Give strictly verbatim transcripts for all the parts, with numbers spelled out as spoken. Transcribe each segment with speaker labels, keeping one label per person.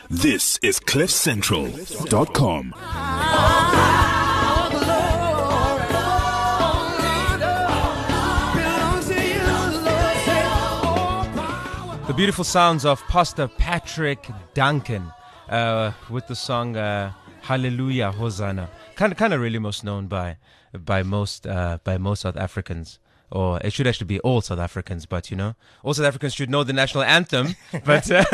Speaker 1: This is cliff central dot com.
Speaker 2: The beautiful sounds of Pastor Patrick Duncan uh, with the song uh, Hallelujah Hosanna. Kind of, kind of really most known by by most uh, by most South Africans. Or it should actually be all South Africans, but you know, all South Africans should know the national anthem, but uh,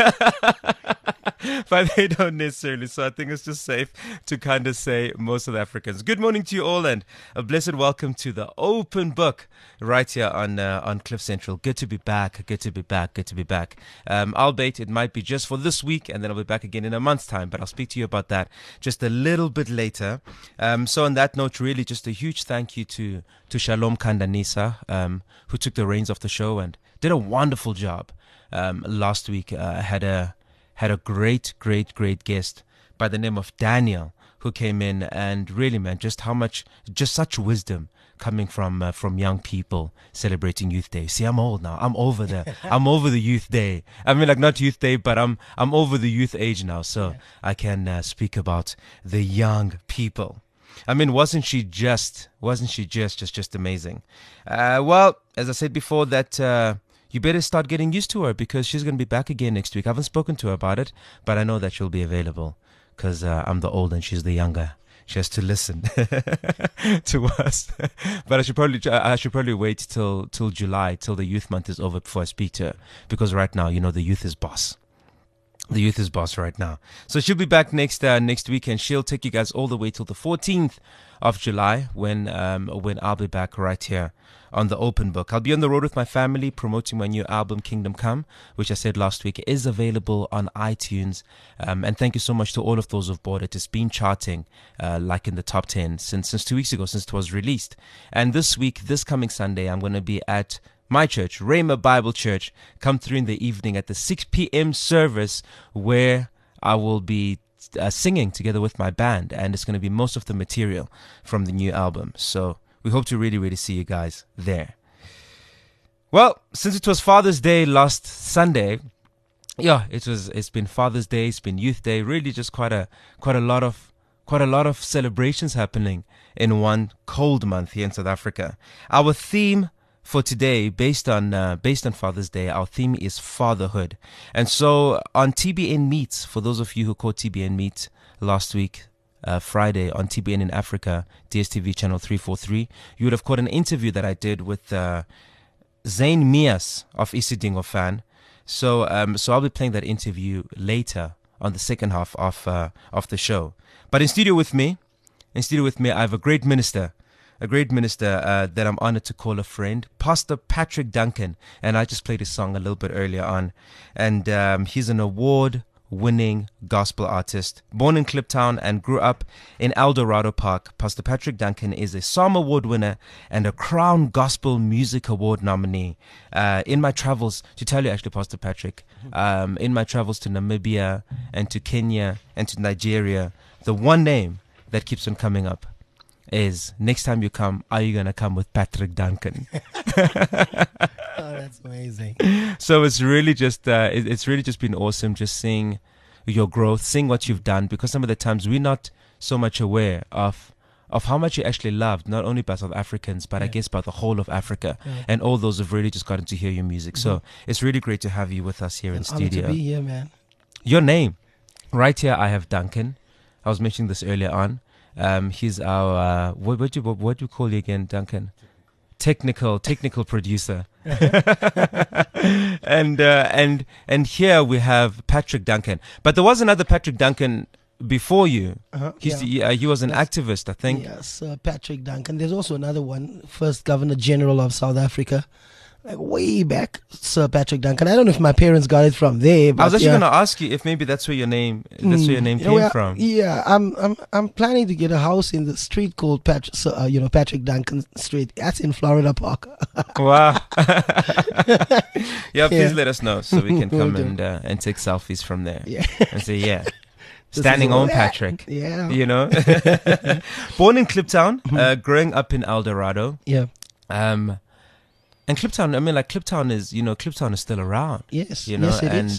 Speaker 2: but they don't necessarily. So I think it's just safe to kind of say most South Africans. Good morning to you all, and a blessed welcome to the Open Book right here on uh, on Cliff Central. Good to be back. Good to be back. Good to be back. Um, albeit it might be just for this week, and then I'll be back again in a month's time. But I'll speak to you about that just a little bit later. Um, so on that note, really, just a huge thank you to to Shalom Kandanisa. Um, who took the reins of the show and did a wonderful job. Um, last week, I uh, had a had a great, great, great guest by the name of Daniel, who came in and really, man, just how much, just such wisdom coming from uh, from young people celebrating Youth Day. See, I'm old now. I'm over the I'm over the Youth Day. I mean, like not Youth Day, but I'm I'm over the youth age now, so yeah. I can uh, speak about the young people. I mean, wasn't she just, wasn't she just, just, just amazing? Uh, well, as I said before, that uh, you better start getting used to her because she's going to be back again next week. I haven't spoken to her about it, but I know that she'll be available because uh, I'm the old and she's the younger. She has to listen to us. But I should probably, I should probably wait till, till July, till the youth month is over before I speak to her, because right now, you know, the youth is boss. The youth is boss right now. So she'll be back next uh, next week, and she'll take you guys all the way till the fourteenth of July when um, when I'll be back right here on the Open Book. I'll be on the road with my family promoting my new album, Kingdom Come, which I said last week is available on iTunes. Um, and thank you so much to all of those who've bought it. It's been charting uh, like in the top ten since, since two weeks ago, since it was released. And this week, this coming Sunday, I'm going to be at my church, Rhema Bible Church. Come through in the evening at the six p.m. service where I will be uh, singing together with my band, and it's going to be most of the material from the new album. So we hope to really, really see you guys there. Well, since it was Father's Day last Sunday, yeah, it was. It's been Father's Day. It's been Youth Day. Really, just quite a quite a lot of quite a lot of celebrations happening in one cold month here in South Africa. Our theme for today, based on uh, based on Father's Day, our theme is fatherhood. And so on T B N Meets, for those of you who caught T B N Meet last week, uh, Friday on T B N in Africa, D S T V channel three forty-three, you would have caught an interview that I did with uh, Zayn Mias of Isidingo Fan. So um, so I'll be playing that interview later on the second half of uh, of the show. But in studio with me, in studio with me, I have a great minister. A great minister uh, that I'm honored to call a friend, Pastor Patrick Duncan. And I just played his song a little bit earlier on. And um, he's an award-winning gospel artist. Born in Kliptown and grew up in Eldorado Park, Pastor Patrick Duncan is a Psalm Award winner and a Crown Gospel Music Award nominee. Uh, in my travels, to tell you actually, Pastor Patrick, um, in my travels to Namibia and to Kenya and to Nigeria, the one name that keeps on coming up is, next time you come, are you going to come with Patrick Duncan?
Speaker 3: Oh, that's amazing.
Speaker 2: So it's really just, uh, it, it's really just been awesome just seeing your growth, seeing what you've done, because some of the times we're not so much aware of of how much you actually loved, not only by South Africans, but yeah. I guess by the whole of Africa. Yeah. And all those have really just gotten to hear your music. Mm-hmm. So it's really great to have you with us here
Speaker 3: it's
Speaker 2: in studio.
Speaker 3: To be here, man.
Speaker 2: Your name. Right here I have Duncan. I was mentioning this earlier on. Um, he's our, uh, what, what, do you, what, what do you call you again, Duncan? Technical, technical producer. and, uh, and, and here we have Patrick Duncan. But there was another Patrick Duncan before you. Uh-huh, He's
Speaker 3: yeah.
Speaker 2: the, uh, he was an
Speaker 3: That's,
Speaker 2: activist, I think.
Speaker 3: Yes, uh, Patrick Duncan. There's also another one, first Governor General of South Africa. Like way back, Sir Patrick Duncan. I don't know if my parents got it from there. But
Speaker 2: I was actually
Speaker 3: yeah.
Speaker 2: going to ask you if maybe that's where your name, that's mm, where your name came
Speaker 3: you know,
Speaker 2: from.
Speaker 3: Yeah, I'm, I'm, I'm planning to get a house in the street called Patrick, uh, you know, Patrick Duncan Street. That's in Florida Park.
Speaker 2: Wow. yeah, please
Speaker 3: yeah.
Speaker 2: let us know so we can come and uh, and take selfies from there.
Speaker 3: Yeah.
Speaker 2: And say, yeah. Standing on Patrick.
Speaker 3: Yeah.
Speaker 2: You know? Born in Kliptown, uh, growing up in Eldorado.
Speaker 3: Yeah.
Speaker 2: Um, and Kliptown, I mean, like Kliptown is, you know, Kliptown is still around.
Speaker 3: Yes.
Speaker 2: You know,
Speaker 3: yes, it
Speaker 2: and
Speaker 3: is.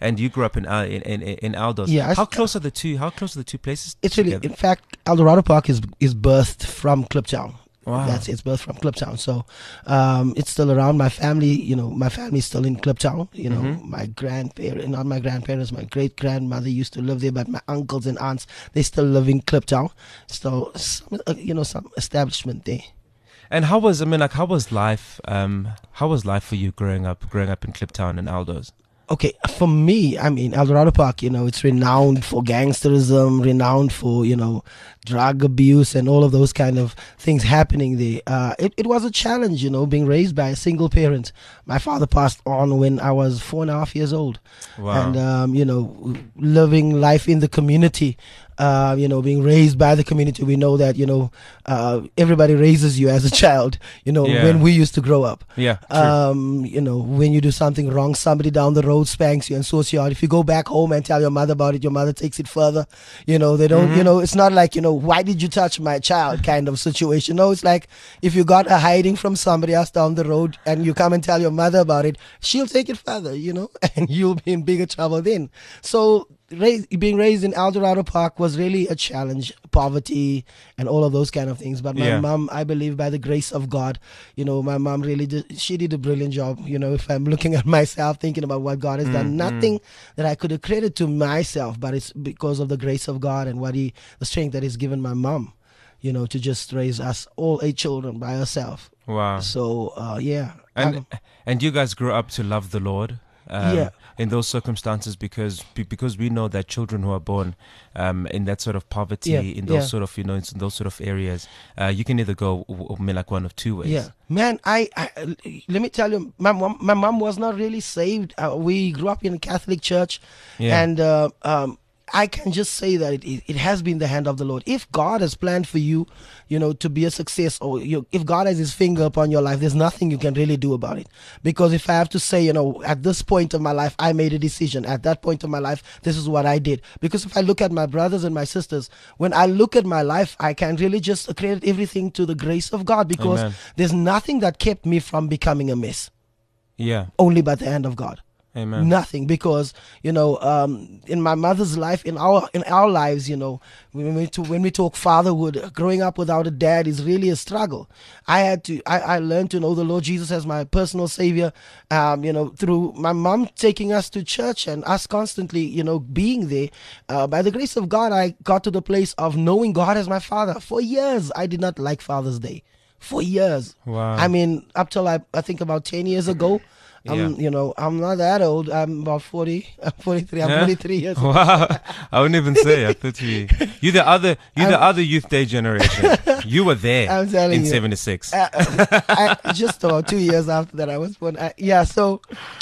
Speaker 2: and you grew up in uh, in, in in Aldous.
Speaker 3: Yeah, I
Speaker 2: How
Speaker 3: s-
Speaker 2: close are the two? How close are the two places?
Speaker 3: It's really,
Speaker 2: together?
Speaker 3: in fact, Eldorado Park is is birthed from Kliptown.
Speaker 2: Wow.
Speaker 3: That's it's birthed from Kliptown. So um, it's still around. My family, you know, my family's still in Kliptown. You know,
Speaker 2: Mhm.
Speaker 3: my grandparents, not my grandparents, my great grandmother used to live there, but my uncles and aunts, they still live in Kliptown. So, some, uh, you know, some establishment there.
Speaker 2: And how was I mean, like, how was life? Um, how was life for you growing up, growing up in Kliptown and Aldous?
Speaker 3: Okay, for me, I mean, Eldorado Park, you know, it's renowned for gangsterism, renowned for, you know, drug abuse and all of those kind of things happening there. Uh, it, it was a challenge, you know, being raised by a single parent. My father passed on when I was four and a half years old.
Speaker 2: Wow.
Speaker 3: And, um, you know, living life in the community, uh, you know, being raised by the community. We know that, you know, uh, everybody raises you as a child, you know,
Speaker 2: Yeah.
Speaker 3: when we used to grow up.
Speaker 2: Yeah. True.
Speaker 3: Um, you know, when you do something wrong, somebody down the road spanks you and sorts you out. If you go back home and tell your mother about it, your mother takes it further. You know, they don't,
Speaker 2: Mhm.
Speaker 3: you know, it's not like, you know, why did you touch my child kind of situation. No, it's like if you got a hiding from somebody else down the road and you come and tell your mother about it, she'll take it further, you know, and you'll be in bigger trouble then. So, raised, being raised in Eldorado Park was really a challenge, poverty and all of those kind of things. But my
Speaker 2: Yeah.
Speaker 3: mom, I believe by the grace of God, you know, my mom really did, she did a brilliant job. You know, if I'm looking at myself, thinking about what God has done,
Speaker 2: Mm,
Speaker 3: nothing that I could accredit to myself, but it's because of the grace of God and what he, the strength that he's given my mom, you know, to just raise us all eight children by herself.
Speaker 2: Wow.
Speaker 3: So, uh, yeah.
Speaker 2: And
Speaker 3: Um,
Speaker 2: and you guys grew up to love the Lord. Um,
Speaker 3: Yeah.
Speaker 2: In those circumstances, because be- because we know that children who are born um, in that sort of poverty,
Speaker 3: Yeah,
Speaker 2: in those
Speaker 3: yeah.
Speaker 2: sort of you know, in those sort of areas, uh, you can either go w- w- like one of two ways.
Speaker 3: Yeah, man. I, I let me tell you, my mom, my mom was not really saved. Uh, we grew up in a Catholic church,
Speaker 2: Yeah.
Speaker 3: and uh, um, I can just say that it, it, it has been the hand of the Lord. If God has planned for you, you know, to be a success, or you, if God has His finger upon your life, there's nothing you can really do about it. Because if I have to say, you know, at this point of my life, I made a decision. At that point of my life, this is what I did. Because if I look at my brothers and my sisters, when I look at my life, I can really just accredit everything to the grace of God. Because
Speaker 2: Amen.
Speaker 3: there's nothing that kept me from becoming a mess.
Speaker 2: Yeah.
Speaker 3: Only by the hand of God.
Speaker 2: Amen.
Speaker 3: Nothing, because you know, um, in my mother's life, in our in our lives, you know, when we to, when we talk fatherhood, growing up without a dad is really a struggle. I had to, I, I learned to know the Lord Jesus as my personal savior, um, you know, through my mom taking us to church and us constantly, you know, being there. Uh, by the grace of God, I got to the place of knowing God as my father. For years, I did not like Father's Day. For years.
Speaker 2: Wow.
Speaker 3: I mean, up till I, I think about ten years ago. I'm,
Speaker 2: Yeah.
Speaker 3: you know, I'm not that old. I'm about forty. I'm forty-three. I'm
Speaker 2: Yeah?
Speaker 3: forty-three years old.
Speaker 2: Wow. I wouldn't even say. I thought you you the other you the
Speaker 3: I'm-
Speaker 2: other youth day generation. You were there
Speaker 3: I'm telling
Speaker 2: in
Speaker 3: you.
Speaker 2: seventy-six.
Speaker 3: Uh, I, just about two years after that, I was born. I, yeah. So,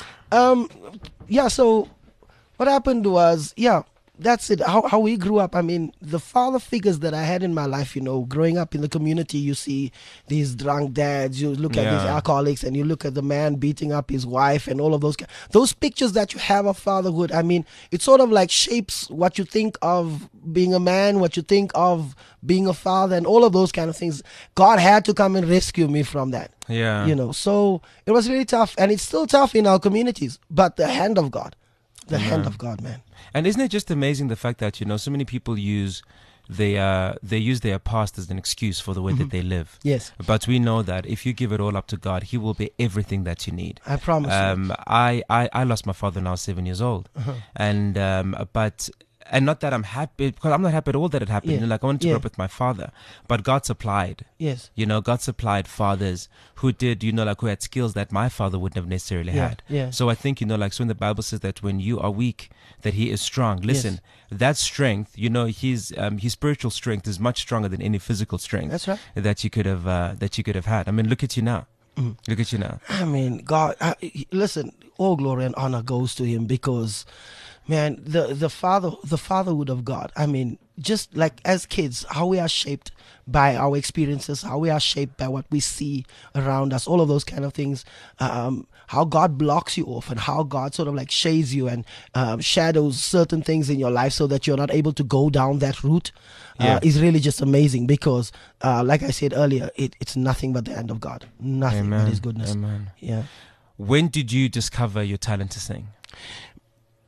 Speaker 3: um, yeah. So, what happened was, yeah, that's it. How how we grew up. I mean, the father figures that I had in my life. You know, growing up in the community, you see these drunk dads. You look at these
Speaker 2: Yeah.
Speaker 3: alcoholics, and you look at the man beating up his wife, and all of those. ki- Those pictures that you have of fatherhood. I mean, it sort of like shapes what you think of being a man, what you think of being a father, and all of those kind of things. God had to come and rescue me from that.
Speaker 2: Yeah.
Speaker 3: You know, so it was really tough, and it's still tough in our communities. But the hand of God, the hand of God, man.
Speaker 2: And isn't it just amazing the fact that you know so many people use they uh they use their past as an excuse for the way that they live.
Speaker 3: Yes,
Speaker 2: But we know that if you give it all up to God, He will be everything that you need.
Speaker 3: I promise you.
Speaker 2: Um, I, I I lost my father when I was seven years old,
Speaker 3: Uh-huh.
Speaker 2: and um, but and not that I'm happy, because I'm not happy at all that it happened.
Speaker 3: Yeah.
Speaker 2: You know, like I wanted to
Speaker 3: Yeah.
Speaker 2: grow up with my father, but God supplied.
Speaker 3: Yes.
Speaker 2: You know, God supplied fathers who did, you know, like who had skills that my father wouldn't have necessarily
Speaker 3: Yeah,
Speaker 2: had.
Speaker 3: yeah.
Speaker 2: So I think, you know, like so when the Bible says that when you are weak, that He is strong. Listen, that strength, you know, His um, His spiritual strength is much stronger than any physical strength
Speaker 3: That's right.
Speaker 2: that you could have uh, that you could have had. I mean, look at you now.
Speaker 3: Mm.
Speaker 2: Look at you now.
Speaker 3: I mean, God, I, listen, all glory and honor goes to Him because, man, the the father, the fatherhood of God. I mean, just like as kids, how we are shaped by our experiences, how we are shaped by what we see around us, all of those kind of things. Um, how God blocks you off, and how God sort of like shades you and um, shadows certain things in your life so that you're not able to go down that route.
Speaker 2: Yeah.
Speaker 3: Uh, is really just amazing because, uh, like I said earlier, it, it's nothing but the hand of God, nothing but His goodness.
Speaker 2: Amen.
Speaker 3: Yeah.
Speaker 2: When did you discover your talent to sing?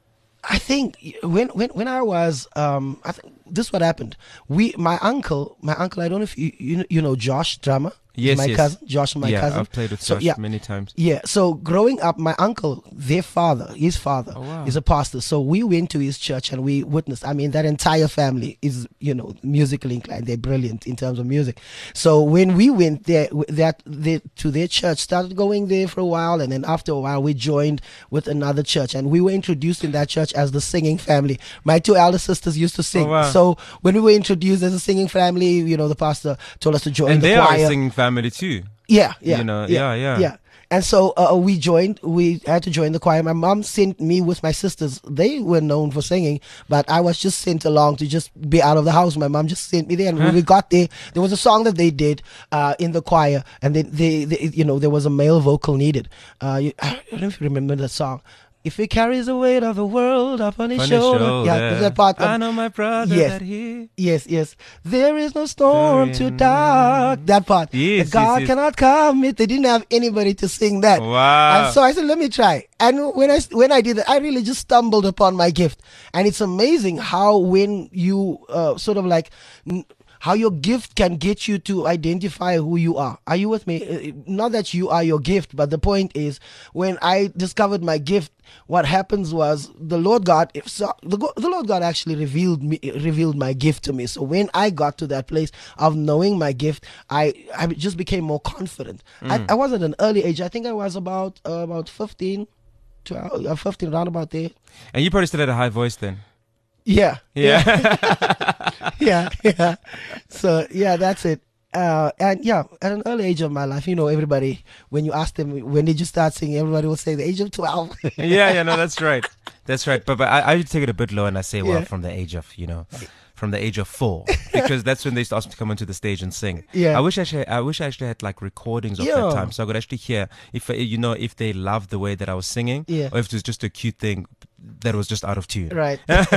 Speaker 3: I think when when when I was um, I think this what happened. We my uncle my uncle I don't know if you you, you know Josh drummer. He's
Speaker 2: Yes,
Speaker 3: my
Speaker 2: yes.
Speaker 3: cousin. Josh, my
Speaker 2: yeah,
Speaker 3: cousin.
Speaker 2: I've played with
Speaker 3: So,
Speaker 2: Josh
Speaker 3: yeah.
Speaker 2: many times.
Speaker 3: Yeah, so growing up, my uncle, their father, his father,
Speaker 2: Oh, wow.
Speaker 3: is a pastor. So we went to his church and we witnessed. I mean, that entire family is, you know, musically inclined. They're brilliant in terms of music. So when we went there, w- that they, to their church, started going there for a while, and then after a while, we joined with another church, and we were introduced in that church as the singing family. My two elder sisters used to sing.
Speaker 2: Oh, wow.
Speaker 3: So when we were introduced as a singing family, you know, the pastor told us to join
Speaker 2: And
Speaker 3: the
Speaker 2: they
Speaker 3: choir.
Speaker 2: are a singing family too.
Speaker 3: Yeah, yeah,
Speaker 2: You know, yeah, yeah.
Speaker 3: yeah. And so uh, we joined. We had to join the choir. My mom sent me with my sisters. They were known for singing, but I was just sent along to just be out of the house. My mom just sent me there, and when we got there, there was a song that they did uh, in the choir, and they, they, they, you know, there was a male vocal needed. Uh, you, I don't know if you remember that song. If he carries the weight of the world up on his
Speaker 2: On his
Speaker 3: shoulder,
Speaker 2: shoulder.
Speaker 3: yeah, there's that part.
Speaker 2: I
Speaker 3: of-
Speaker 2: know my brother
Speaker 3: Yes.
Speaker 2: that he.
Speaker 3: Yes, yes. There is no storm too
Speaker 2: Storm.
Speaker 3: dark. That part.
Speaker 2: Yes,
Speaker 3: The God
Speaker 2: yes, yes.
Speaker 3: cannot come. It. They didn't have anybody to sing that.
Speaker 2: Wow.
Speaker 3: And so I said, let me try. And when I when I did that, I really just stumbled upon my gift. And it's amazing how when you uh, sort of like. N- how your gift can get you to identify who you are. Are you with me? Uh, Not that you are your gift, but the point is, when I discovered my gift, what happens was the Lord God, if so, the, Go- the Lord God actually revealed me, revealed my gift to me. So when I got to that place of knowing my gift, I, I just became more confident. I, I was at an early age. I think I was about uh, about fifteen, twelve, uh, fifteen, around about there.
Speaker 2: And you probably still had a high voice then.
Speaker 3: Yeah,
Speaker 2: Yeah.
Speaker 3: yeah, yeah. So yeah, that's it. Uh, and yeah, at an early age of my life, you know, everybody, when you ask them when did you start singing, everybody will say the age of twelve.
Speaker 2: yeah, yeah, no, that's right. That's right. But but I, I take it a bit low and I say, well,
Speaker 3: Yeah.
Speaker 2: from the age of, you know, from the age of four, because that's when they start to come onto the stage and sing.
Speaker 3: Yeah.
Speaker 2: I wish I actually, I wish I actually had like recordings of
Speaker 3: Yeah.
Speaker 2: that time, so I could actually hear if uh, you know if they loved the way that I was singing,
Speaker 3: Yeah.
Speaker 2: or if it was just a cute thing that was just out of tune.
Speaker 3: Right.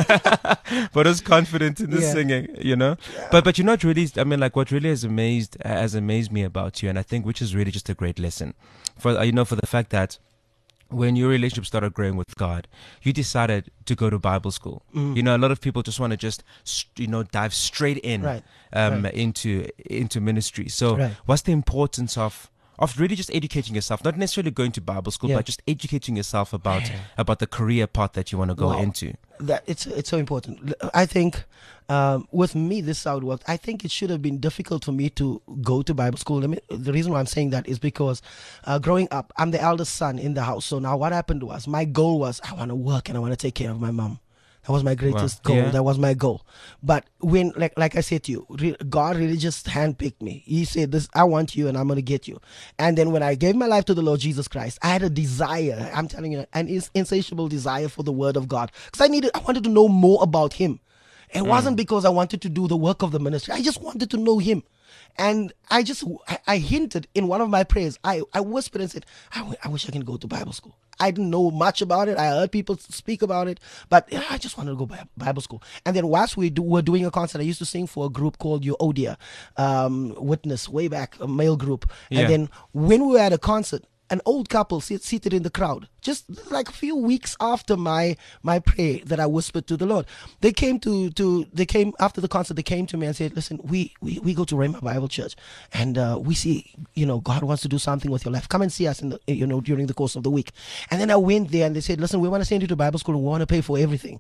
Speaker 2: But I was confident in the
Speaker 3: Yeah.
Speaker 2: singing, you know. But but you know what really, I mean, like what really has amazed has amazed me about you, and I think which is really just a great lesson, for uh, you know, for the fact that when your relationship started growing with God, you decided to go to Bible school.
Speaker 3: Mm.
Speaker 2: You know, a lot of people just want to just, st- you know, dive straight in
Speaker 3: Right.
Speaker 2: Um,
Speaker 3: Right.
Speaker 2: into into ministry. So,
Speaker 3: Right.
Speaker 2: what's the importance of of really just educating yourself, not necessarily going to Bible school,
Speaker 3: Yeah.
Speaker 2: but just educating yourself about about the career path that you want to go
Speaker 3: Wow.
Speaker 2: into?
Speaker 3: That it's it's so important. L- I think um, with me, this is how it worked. I think it should have been difficult for me to go to Bible school. Let me, the reason why I'm saying that is because uh, growing up, I'm the eldest son in the house. So now what happened was my goal was I want to work and I want to take care of my mom. That was my greatest
Speaker 2: Wow.
Speaker 3: goal.
Speaker 2: Yeah.
Speaker 3: That was my goal. But when, like, like I said to you, re- God really just handpicked me. He said, "This, I want you, and I'm gonna get you." And then when I gave my life to the Lord Jesus Christ, I had a desire. I'm telling you, an ins- insatiable desire for the Word of God, because I needed, I wanted to know more about Him. It wasn't because I wanted to do the work of the ministry. I just wanted to know Him. And I just, I, I hinted in one of my prayers. I, I whispered and said, I, w- I wish I can go to Bible school. I didn't know much about it. I heard people speak about it, but yeah, I just wanted to go Bi- Bible school. And then whilst we do, were doing a concert, I used to sing for a group called Euodia, um, Witness, way back, a male group.
Speaker 2: Yeah.
Speaker 3: And then when we were at a concert, an old couple sit, seated in the crowd, just like a few weeks after my my prayer that I whispered to the Lord, they came to to they came after the concert. They came to me and said, "Listen, we we, we go to Rhema Bible Church, and uh, we see, you know, God wants to do something with your life. Come and see us in the, you know, during the course of the week." And then I went there and they said, "Listen, we want to send you to Bible school and we want to pay for everything."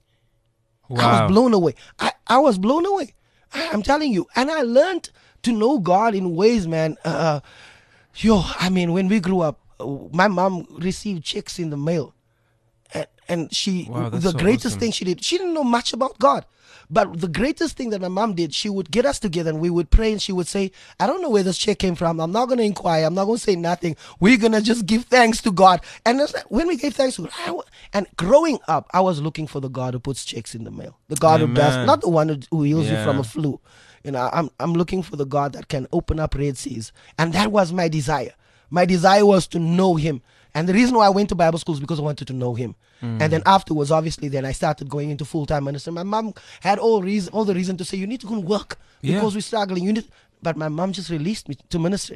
Speaker 3: I
Speaker 2: Wow.
Speaker 3: was blown away. I, I was blown away. I, I'm telling you. And I learned to know God in ways, man. Uh, yo, I mean, when we grew up, uh, my mom received checks in the mail. And, and she,
Speaker 2: Wow, that's
Speaker 3: the
Speaker 2: so
Speaker 3: greatest
Speaker 2: awesome.
Speaker 3: thing she did, she didn't know much about God. But the greatest thing that my mom did, she would get us together and we would pray and she would say, "I don't know where this check came from. I'm not going to inquire. I'm not going to say nothing. We're going to just give thanks to God." And it's like, when we gave thanks to God, I wa- and growing up, I was looking for the God who puts checks in the mail. The God who does,
Speaker 2: Amen.
Speaker 3: not the one who, who heals you from
Speaker 2: Yeah.
Speaker 3: a flu. You know, I'm, I'm looking for the God that can open up Red Seas. And that was my desire. My desire was to know Him. And the reason why I went to Bible school is because I wanted to know Him.
Speaker 2: Mm.
Speaker 3: And then afterwards, obviously, then I started going into full-time ministry. My mom had all reason, all the reason to say, "You need to go and work
Speaker 2: Yeah.
Speaker 3: because we're struggling." You need, but my mom just released me to ministry.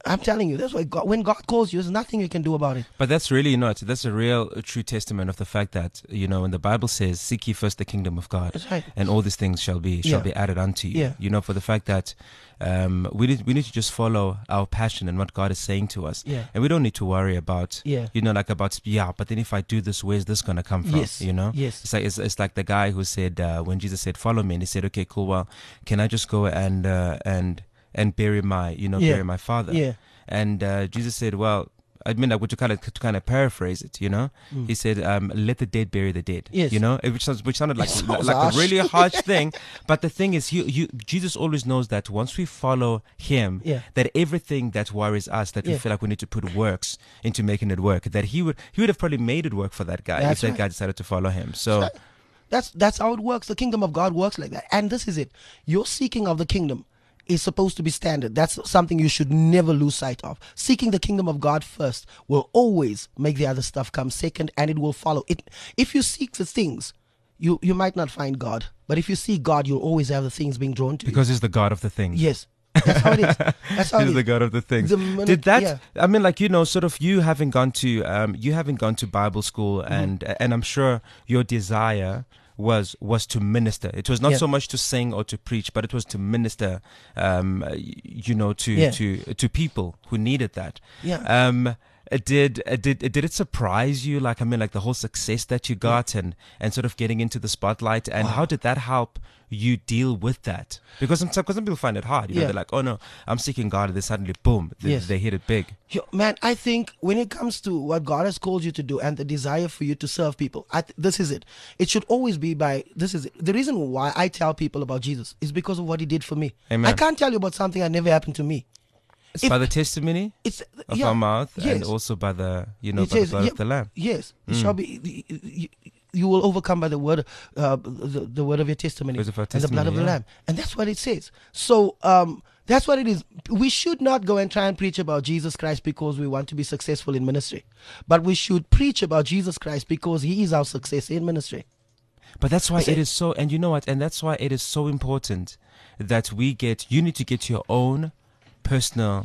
Speaker 3: I'm telling you, that's why God, when God calls you, there's nothing you can do about it.
Speaker 2: But that's really not. That's a real, a true testament of the fact that, you know, when the Bible says, "Seek ye first the kingdom of God,
Speaker 3: That's right.
Speaker 2: and all these things shall be shall
Speaker 3: Yeah.
Speaker 2: be added unto you."
Speaker 3: Yeah.
Speaker 2: You know, for the fact that um, we need we need to just follow our passion and what God is saying to us,
Speaker 3: Yeah.
Speaker 2: and we don't need to worry about,
Speaker 3: Yeah.
Speaker 2: you know, like about yeah. But then if I do this, where's this gonna come from?
Speaker 3: Yes.
Speaker 2: You know,
Speaker 3: Yes.
Speaker 2: It's like it's, it's like the guy who said uh, when Jesus said, "Follow me," and he said, "Okay, cool. Well, can I just go and uh, and and bury my you know
Speaker 3: Yeah.
Speaker 2: bury my father?"
Speaker 3: Yeah.
Speaker 2: And uh, Jesus said, "Well, I mean, like, would you kind of to kind of paraphrase it, you know?"
Speaker 3: Mm.
Speaker 2: He said, um, "Let the dead bury the dead."
Speaker 3: Yes.
Speaker 2: You know, it- which sounds which sounded like
Speaker 3: It sounds
Speaker 2: like
Speaker 3: harsh.
Speaker 2: a really harsh thing. But the thing is, you, you Jesus always knows that once we follow Him,
Speaker 3: Yeah.
Speaker 2: that everything that worries us, that we
Speaker 3: Yeah.
Speaker 2: feel like we need to put works into making it work, that He would He would have probably made it work for that guy
Speaker 3: That's
Speaker 2: if that
Speaker 3: right.
Speaker 2: guy decided to follow Him. So.
Speaker 3: That's that's how it works. The kingdom of God works like that. And this is it. Your seeking of the kingdom is supposed to be standard. That's something you should never lose sight of. Seeking the kingdom of God first will always make the other stuff come second, and it will follow. It if you seek the things, you you might not find God. But if you seek God, you'll always have the things being drawn to
Speaker 2: Because He's the God of the things.
Speaker 3: you. Yes. That's how it is. That's how it
Speaker 2: He's
Speaker 3: is.
Speaker 2: the God of the things.
Speaker 3: The minute-
Speaker 2: Did that?
Speaker 3: yeah.
Speaker 2: I mean, like, you know, sort of you having gone to um, you having gone to Bible school,
Speaker 3: Mm-hmm.
Speaker 2: and and I'm sure your desire was was to minister. It was not
Speaker 3: Yeah.
Speaker 2: so much to sing or to preach, but it was to minister. Um, y- you know, to
Speaker 3: Yeah.
Speaker 2: to to people who needed that.
Speaker 3: Yeah.
Speaker 2: Um. uh, Did uh, did did it surprise you? Like, I mean, like the whole success that you got, and and sort of getting into the spotlight, and how did that help you deal with that? Because some because some people find it hard. You know,
Speaker 3: Yeah.
Speaker 2: they're like, "Oh no, I'm seeking God," and then suddenly, boom, they,
Speaker 3: Yes.
Speaker 2: they hit it big.
Speaker 3: Yo, man, I think when it comes to what God has called you to do and the desire for you to serve people, I th- this is it. It should always be by, this is it. The reason why I tell people about Jesus is because of what He did for me.
Speaker 2: Amen.
Speaker 3: I can't tell you about something that never happened to me.
Speaker 2: It's
Speaker 3: If-
Speaker 2: by the testimony
Speaker 3: It's
Speaker 2: of
Speaker 3: yeah,
Speaker 2: our mouth, and
Speaker 3: yes.
Speaker 2: also by the you know
Speaker 3: It
Speaker 2: by the
Speaker 3: says,
Speaker 2: blood
Speaker 3: yeah,
Speaker 2: of the Lamb.
Speaker 3: Yes, it shall be. You, you will overcome by the word, uh, the, the word of your testimony,
Speaker 2: Words of our
Speaker 3: and the blood of the
Speaker 2: testimony, yeah.
Speaker 3: Lamb, and that's what it says. So um, that's what it is. We should not go and try and preach about Jesus Christ because we want to be successful in ministry, but we should preach about Jesus Christ because He is our success in ministry.
Speaker 2: But that's why
Speaker 3: Is
Speaker 2: it
Speaker 3: it-
Speaker 2: is so, and you know what, and that's why it is so important that we get. You need to get your own personal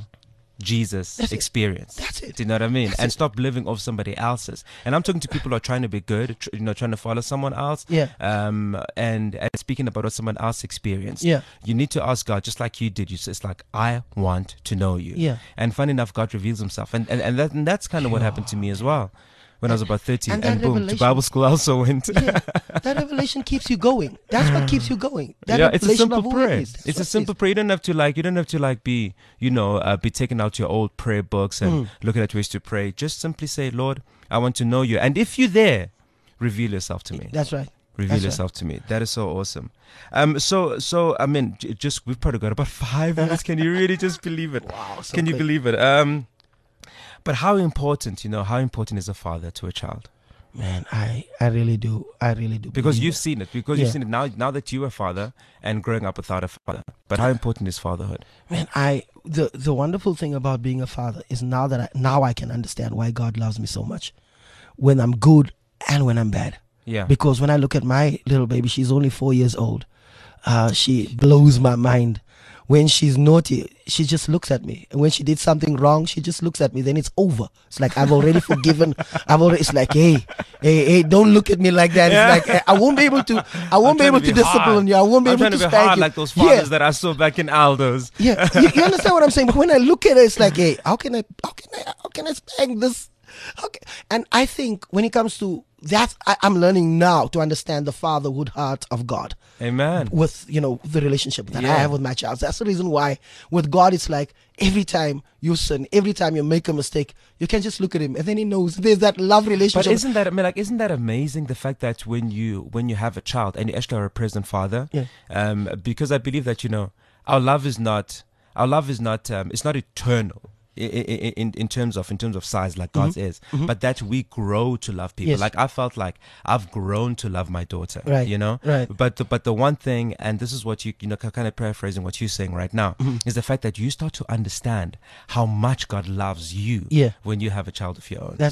Speaker 2: Jesus
Speaker 3: That's it.
Speaker 2: experience.
Speaker 3: That's it.
Speaker 2: Do you know what I mean?
Speaker 3: That's
Speaker 2: and
Speaker 3: it.
Speaker 2: stop living off somebody else's. And I'm talking to people who are trying to be good, tr- you know, trying to follow someone else.
Speaker 3: Yeah.
Speaker 2: Um. And, and speaking about what someone else experienced.
Speaker 3: Yeah.
Speaker 2: You need to ask God, just like you did. You say, it's like, I want to know you.
Speaker 3: Yeah.
Speaker 2: And funny enough, God reveals Himself, and and and, that, and that's kind of what happened to me as well. When I was about thirteen,
Speaker 3: and
Speaker 2: and,
Speaker 3: that
Speaker 2: boom, to
Speaker 3: revelation-
Speaker 2: Bible school I also went.
Speaker 3: Yeah, that revelation keeps you going. That's what keeps you going. That
Speaker 2: Yeah, it's a
Speaker 3: revelation
Speaker 2: simple
Speaker 3: of who
Speaker 2: prayer.
Speaker 3: He is. That's
Speaker 2: It's
Speaker 3: what
Speaker 2: a
Speaker 3: it
Speaker 2: simple
Speaker 3: is.
Speaker 2: prayer. You don't have to like. You don't have to like be. You know, uh, be taking out your old prayer books and
Speaker 3: Mm.
Speaker 2: looking at ways to pray. Just simply say, Lord, I want to know you. And if you're there, reveal yourself to me.
Speaker 3: That's right.
Speaker 2: Reveal
Speaker 3: that's right.
Speaker 2: yourself to me. That is so awesome. Um. So so I mean, j- just we've probably got about five minutes. Can you really just believe it?
Speaker 3: Wow. So
Speaker 2: Can you
Speaker 3: quick.
Speaker 2: believe it? Um. But how important, you know, how important is a father to a child?
Speaker 3: Man, I, I really do. I really do.
Speaker 2: Because
Speaker 3: believe
Speaker 2: you've
Speaker 3: it.
Speaker 2: seen it. Because you've
Speaker 3: Yeah.
Speaker 2: seen it now. Now that you're a father and growing up without a father. But how important is fatherhood?
Speaker 3: Man, I the the wonderful thing about being a father is now that I now I can understand why God loves me so much, when I'm good and when I'm bad.
Speaker 2: Yeah.
Speaker 3: Because when I look at my little baby, she's only four years old. Uh, she blows my mind. When she's naughty, she just looks at me. And when she did something wrong, she just looks at me. Then it's over. It's like I've already forgiven. I've already. It's like, hey, hey, hey, don't look at me like that.
Speaker 2: Yeah.
Speaker 3: It's like eh, I won't be able to. I won't be
Speaker 2: trying
Speaker 3: able
Speaker 2: to
Speaker 3: to,
Speaker 2: be
Speaker 3: discipline
Speaker 2: hard.
Speaker 3: you. I won't be
Speaker 2: I'm
Speaker 3: able
Speaker 2: trying
Speaker 3: to
Speaker 2: to be
Speaker 3: spank
Speaker 2: hard
Speaker 3: you.
Speaker 2: like those fathers
Speaker 3: Yeah.
Speaker 2: that I saw back in Aldo's.
Speaker 3: Yeah, you, you understand what I'm saying? But when I look at it, it's like, hey, how can I, how can I, how can I spank this? How can, and I think when it comes to that, I, I'm learning now to understand the fatherhood heart of God
Speaker 2: Amen.
Speaker 3: with, you know, the relationship that I
Speaker 2: Yeah.
Speaker 3: have with my child. That's the reason why with God, it's like every time you sin, every time you make a mistake, you can just look at Him and then He knows. There's that love
Speaker 2: But
Speaker 3: relationship.
Speaker 2: isn't that I mean, like, isn't that amazing? The fact that when you when you have a child and you actually are a present father,
Speaker 3: Yeah.
Speaker 2: um, because I believe that you know our love is not our love is not um, it's not eternal. i- i- In, in terms of in terms of size like God's is, but that we grow to love people.
Speaker 3: Yes.
Speaker 2: Like I felt like I've grown to love my daughter.
Speaker 3: Right,
Speaker 2: You know.
Speaker 3: right.
Speaker 2: But the, but the one thing, and this is what you you know kind of paraphrasing what you're saying right now, is the fact that you start to understand how much God loves you.
Speaker 3: Yeah.
Speaker 2: When you have a child of your own.
Speaker 3: That's right.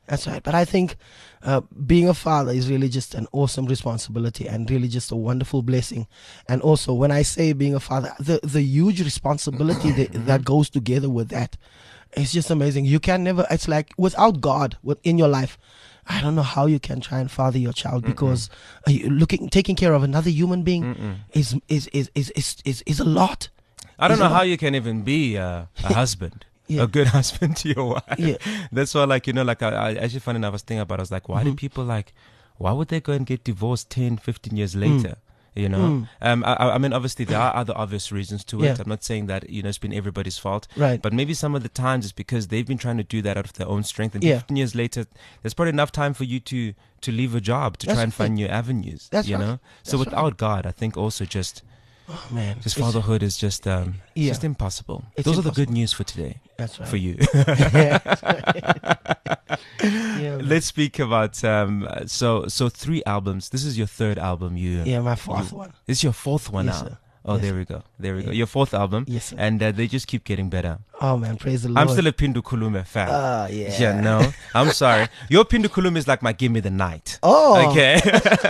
Speaker 3: That's right. But I think uh, being a father is really just an awesome responsibility and really just a wonderful blessing. And also, when I say being a father, the, the huge responsibility that, that goes together with that, it's just amazing. You can never, it's like without God within your life, I don't know how you can try and father your child, because uh, you looking, taking care of another human being is is, is, is, is, is, is a lot.
Speaker 2: I don't
Speaker 3: Is
Speaker 2: know
Speaker 3: it
Speaker 2: how
Speaker 3: not?
Speaker 2: you can even be uh, a husband.
Speaker 3: Yeah.
Speaker 2: A good husband to your wife.
Speaker 3: Yeah.
Speaker 2: That's why, like, you know, like, I, I actually, funny enough, I was thinking about it. I was like, why
Speaker 3: Mm-hmm.
Speaker 2: do people, like, why would they go and get divorced ten, fifteen years later? You know?
Speaker 3: Mm.
Speaker 2: Um, I, I mean, obviously, there are other obvious reasons to
Speaker 3: Yeah.
Speaker 2: it. I'm not saying that, you know, it's been everybody's fault.
Speaker 3: Right.
Speaker 2: But maybe some of the times it's because they've been trying to do that out of their own strength. And
Speaker 3: Yeah.
Speaker 2: fifteen years later, there's probably enough time for you to, to leave a job, to
Speaker 3: That's
Speaker 2: try and
Speaker 3: right.
Speaker 2: find new avenues.
Speaker 3: That's
Speaker 2: you
Speaker 3: right.
Speaker 2: know? So
Speaker 3: That's
Speaker 2: without God, I think also just,
Speaker 3: Oh, man.
Speaker 2: just
Speaker 3: It's-
Speaker 2: fatherhood is just, um, it's
Speaker 3: Yeah.
Speaker 2: just impossible.
Speaker 3: It's
Speaker 2: Those are the good
Speaker 3: impossible.
Speaker 2: news for today.
Speaker 3: That's right.
Speaker 2: For you.
Speaker 3: Yeah. yeah, man.
Speaker 2: Let's speak about um. So so three albums. This is your third album. You
Speaker 3: Yeah, my fourth one.
Speaker 2: This is your fourth one
Speaker 3: Yes,
Speaker 2: now.
Speaker 3: sir.
Speaker 2: Oh,
Speaker 3: Yes.
Speaker 2: there we go. There we go.
Speaker 3: Yeah.
Speaker 2: Your fourth album.
Speaker 3: Yes, sir.
Speaker 2: And uh, they just keep getting better.
Speaker 3: Oh, man, praise the Lord.
Speaker 2: I'm still a Pindu Kulume fan.
Speaker 3: Ah, yeah.
Speaker 2: Yeah, no, I'm sorry. Your Pindu Kulume is like my Give Me the Night.
Speaker 3: Oh.
Speaker 2: Okay.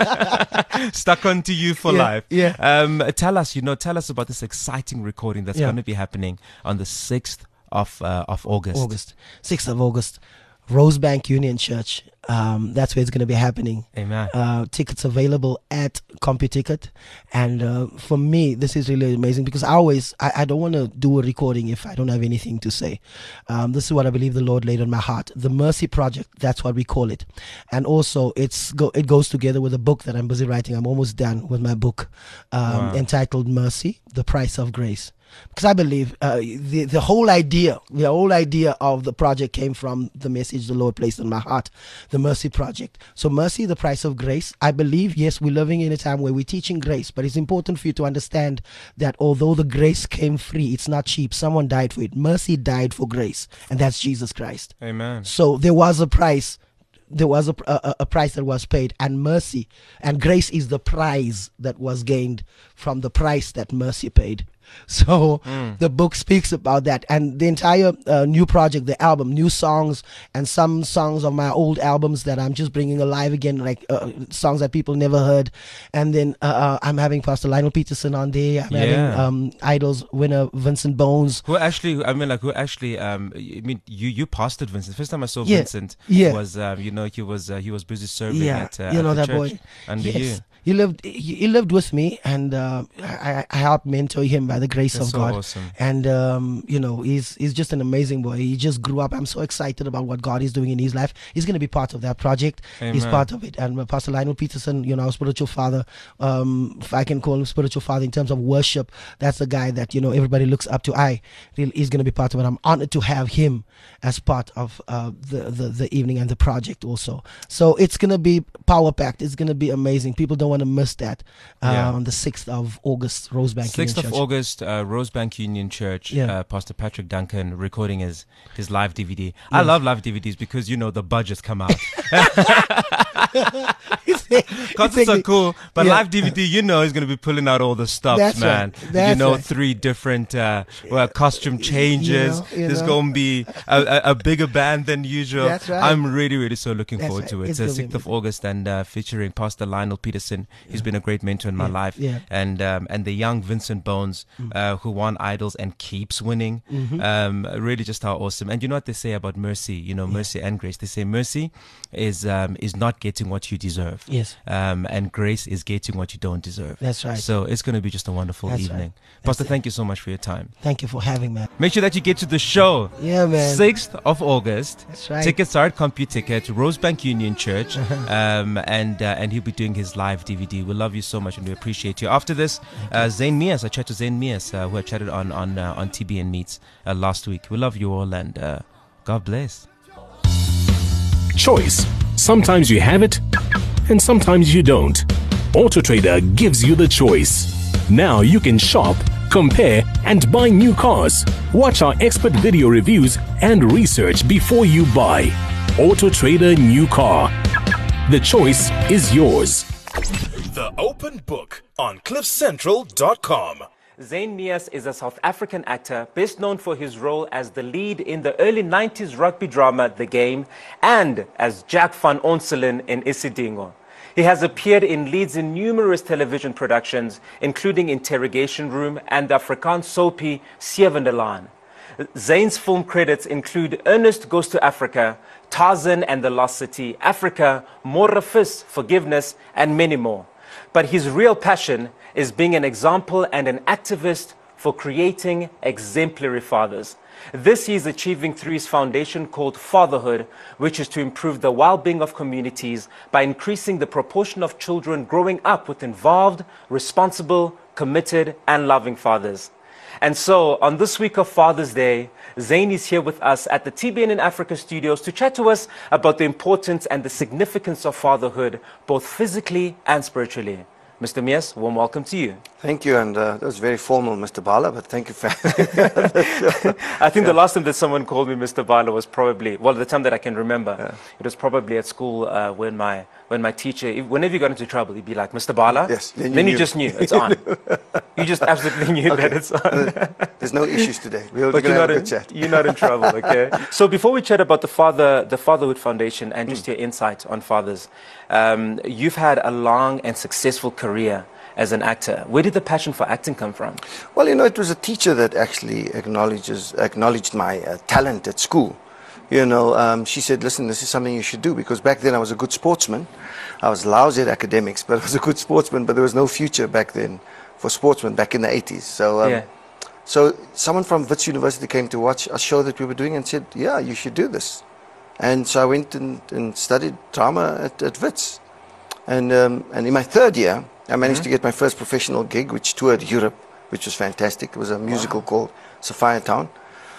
Speaker 2: Stuck onto you for
Speaker 3: Yeah,
Speaker 2: life.
Speaker 3: yeah.
Speaker 2: Um, tell us, you know, tell us about this exciting recording that's
Speaker 3: Yeah.
Speaker 2: going to be happening on the sixth of uh, of August.
Speaker 3: August, sixth of August, Rosebank Union Church. Um, that's where it's going to be happening.
Speaker 2: Amen.
Speaker 3: Uh, tickets available at CompuTicket. And uh, for me, this is really amazing because I always, I, I don't want to do a recording if I don't have anything to say. Um, this is what I believe the Lord laid on my heart. The Mercy Project, that's what we call it. And also, it's go, it goes together with a book that I'm busy writing. I'm almost done with my book um,
Speaker 2: Wow.
Speaker 3: entitled Mercy, The Price of Grace. Because I believe uh, the the whole idea, the whole idea of the project came from the message the Lord placed in my heart, the Mercy Project. So mercy, the price of grace. I believe, yes, we're living in a time where we're teaching grace, but it's important for you to understand that although the grace came free, it's not cheap. Someone died for it. Mercy died for grace, and that's Jesus Christ.
Speaker 2: Amen.
Speaker 3: So there was a price. There was a, a, a price that was paid, and mercy and grace is the prize that was gained from the price that mercy paid. So
Speaker 2: Mm.
Speaker 3: the book speaks about that, and the entire uh, new project, the album, new songs, and some songs of my old albums that I'm just bringing alive again, like uh, songs that people never heard. And then uh, uh, I'm having Pastor Lionel Peterson on there. I'm having
Speaker 2: Yeah.
Speaker 3: um, Idols winner Vincent Bones.
Speaker 2: Who actually? I mean, like, who actually? Um, I mean, you you pastored Vincent. First time I saw
Speaker 3: Yeah,
Speaker 2: Vincent
Speaker 3: yeah.
Speaker 2: was, um, you know, he was uh, he was busy serving
Speaker 3: Yeah,
Speaker 2: at, uh,
Speaker 3: you
Speaker 2: at
Speaker 3: know
Speaker 2: the
Speaker 3: that
Speaker 2: church
Speaker 3: boy.
Speaker 2: under
Speaker 3: Yes.
Speaker 2: you.
Speaker 3: He lived. He, he lived with me, and uh, I, I helped mentor him by the grace
Speaker 2: That's
Speaker 3: of
Speaker 2: so
Speaker 3: God.
Speaker 2: awesome.
Speaker 3: And um, you know, he's he's just an amazing boy. He just grew up. I'm so excited about what God is doing in his life. He's going to be part of that project. He's
Speaker 2: Amen.
Speaker 3: part of it. And uh, Pastor Lionel Peterson, you know, our spiritual father, um, if I can call him spiritual father in terms of worship, that's the guy that you know everybody looks up to. I really is going to be part of it. I'm honored to have him as part of uh, the, the the evening and the project also. So it's going to be power packed. It's going to be amazing. People don't want to miss that uh,
Speaker 2: Yeah.
Speaker 3: on the sixth of August, Rosebank.
Speaker 2: Sixth
Speaker 3: Union
Speaker 2: of
Speaker 3: Church.
Speaker 2: August, uh, Rosebank Union Church.
Speaker 3: Yeah.
Speaker 2: Uh, Pastor Patrick Duncan recording his his live D V D. I love live D V Ds because you know the budgets come out. Concerts are cool, but
Speaker 3: Yeah.
Speaker 2: live D V D, you know, is going to be pulling out all the stuff,
Speaker 3: That's
Speaker 2: man.
Speaker 3: right.
Speaker 2: you
Speaker 3: That's
Speaker 2: know,
Speaker 3: right.
Speaker 2: three different uh, well, costume changes.
Speaker 3: know, you
Speaker 2: There's
Speaker 3: know.
Speaker 2: going to be a, a, a bigger band than usual.
Speaker 3: That's right.
Speaker 2: I'm really, really so looking
Speaker 3: That's
Speaker 2: forward
Speaker 3: right.
Speaker 2: to it.
Speaker 3: It's
Speaker 2: It's
Speaker 3: gonna
Speaker 2: the
Speaker 3: be
Speaker 2: sixth of August and uh, featuring Pastor Lionel Peterson. He's been a great mentor in my
Speaker 3: Yeah,
Speaker 2: life.
Speaker 3: yeah.
Speaker 2: And um, and the young Vincent Bones, uh, who won Idols and keeps winning.
Speaker 3: Mm-hmm.
Speaker 2: Um, really just how awesome. And you know what they say about mercy, you know, mercy and grace. They say mercy is um, is not getting what you deserve.
Speaker 3: Yes.
Speaker 2: Um, and grace is getting what you don't deserve.
Speaker 3: That's right.
Speaker 2: So it's going to be just a wonderful
Speaker 3: That's
Speaker 2: evening.
Speaker 3: right.
Speaker 2: Pastor,
Speaker 3: That's it.
Speaker 2: thank you so much for your time.
Speaker 3: Thank you for having me.
Speaker 2: Make sure that you get to the show.
Speaker 3: Yeah, man.
Speaker 2: sixth of August.
Speaker 3: That's right.
Speaker 2: Tickets are at CompuTicket, Rosebank Union Church. um, and uh, and he'll be doing his live D V D. We love you so much and we appreciate you. After this, uh, Zane Mias, I chatted to Zane Mias, uh, who I chatted on on uh, on T B N Meets uh, last week. We love you all and uh, God bless.
Speaker 1: Choice. Sometimes you have it, and sometimes you don't. AutoTrader gives you the choice. Now you can shop, compare, and buy new cars. Watch our expert video reviews and research before you buy. AutoTrader New Car. The choice is yours.
Speaker 4: The Open Book on cliff central dot com.
Speaker 2: Zane Meeus is a South African actor, best known for his role as the lead in the early nineties rugby drama The Game and as Jack van Onselen in Isidingo. He has appeared in leads in numerous television productions, including Interrogation Room and the Afrikaans soapie Sewende Laan. Zane's film credits include Ernest Goes to Africa, Tarzan and the Lost City, Africa, Morafis, Forgiveness, and many more. But his real passion is being an example and an activist for creating exemplary fathers. This he is achieving through his foundation called Fatherhood, which is to improve the well-being of communities by increasing the proportion of children growing up with involved, responsible, committed, and loving fathers. And so, on this week of Father's Day, Zane is here with us at the T B N in Africa studios to chat to us about the importance and the significance of fatherhood, both physically and spiritually. Mister Meeus, warm welcome to you.
Speaker 4: Thank you, and uh, that was very formal, Mister Bala, but thank you for
Speaker 2: I think yeah. the last time that someone called me Mister Bala was probably, well, the time that I can remember, yeah. it was probably at school uh, when my when my teacher, whenever you got into trouble, he'd be like, Mister Bala.
Speaker 4: Yes.
Speaker 2: Then you, then you just knew it's on. You just absolutely knew okay. that it's on.
Speaker 4: There's no issues today. We're
Speaker 2: but
Speaker 4: going to have a
Speaker 2: in,
Speaker 4: good chat.
Speaker 2: You're not in trouble, okay? So before we chat about the father, the Fatherhood Foundation and just mm. your insight on fathers, um, you've had a long and successful career as an actor. Where did the passion for acting come from?
Speaker 4: Well, you know, it was a teacher that actually acknowledges acknowledged my uh, talent at school. You know, um, she said, listen, this is something you should do, because back then I was a good sportsman. I was lousy at academics, but I was a good sportsman, but there was no future back then for sportsmen back in the eighties. So, um,
Speaker 2: yeah.
Speaker 4: so someone from Wits University came to watch a show that we were doing and said, yeah, you should do this. And so I went and, and studied drama at, at Wits. And, um, and in my third year, I managed mm-hmm. to get my first professional gig, which toured Europe, which was fantastic. It was a musical wow. called Sophia Town.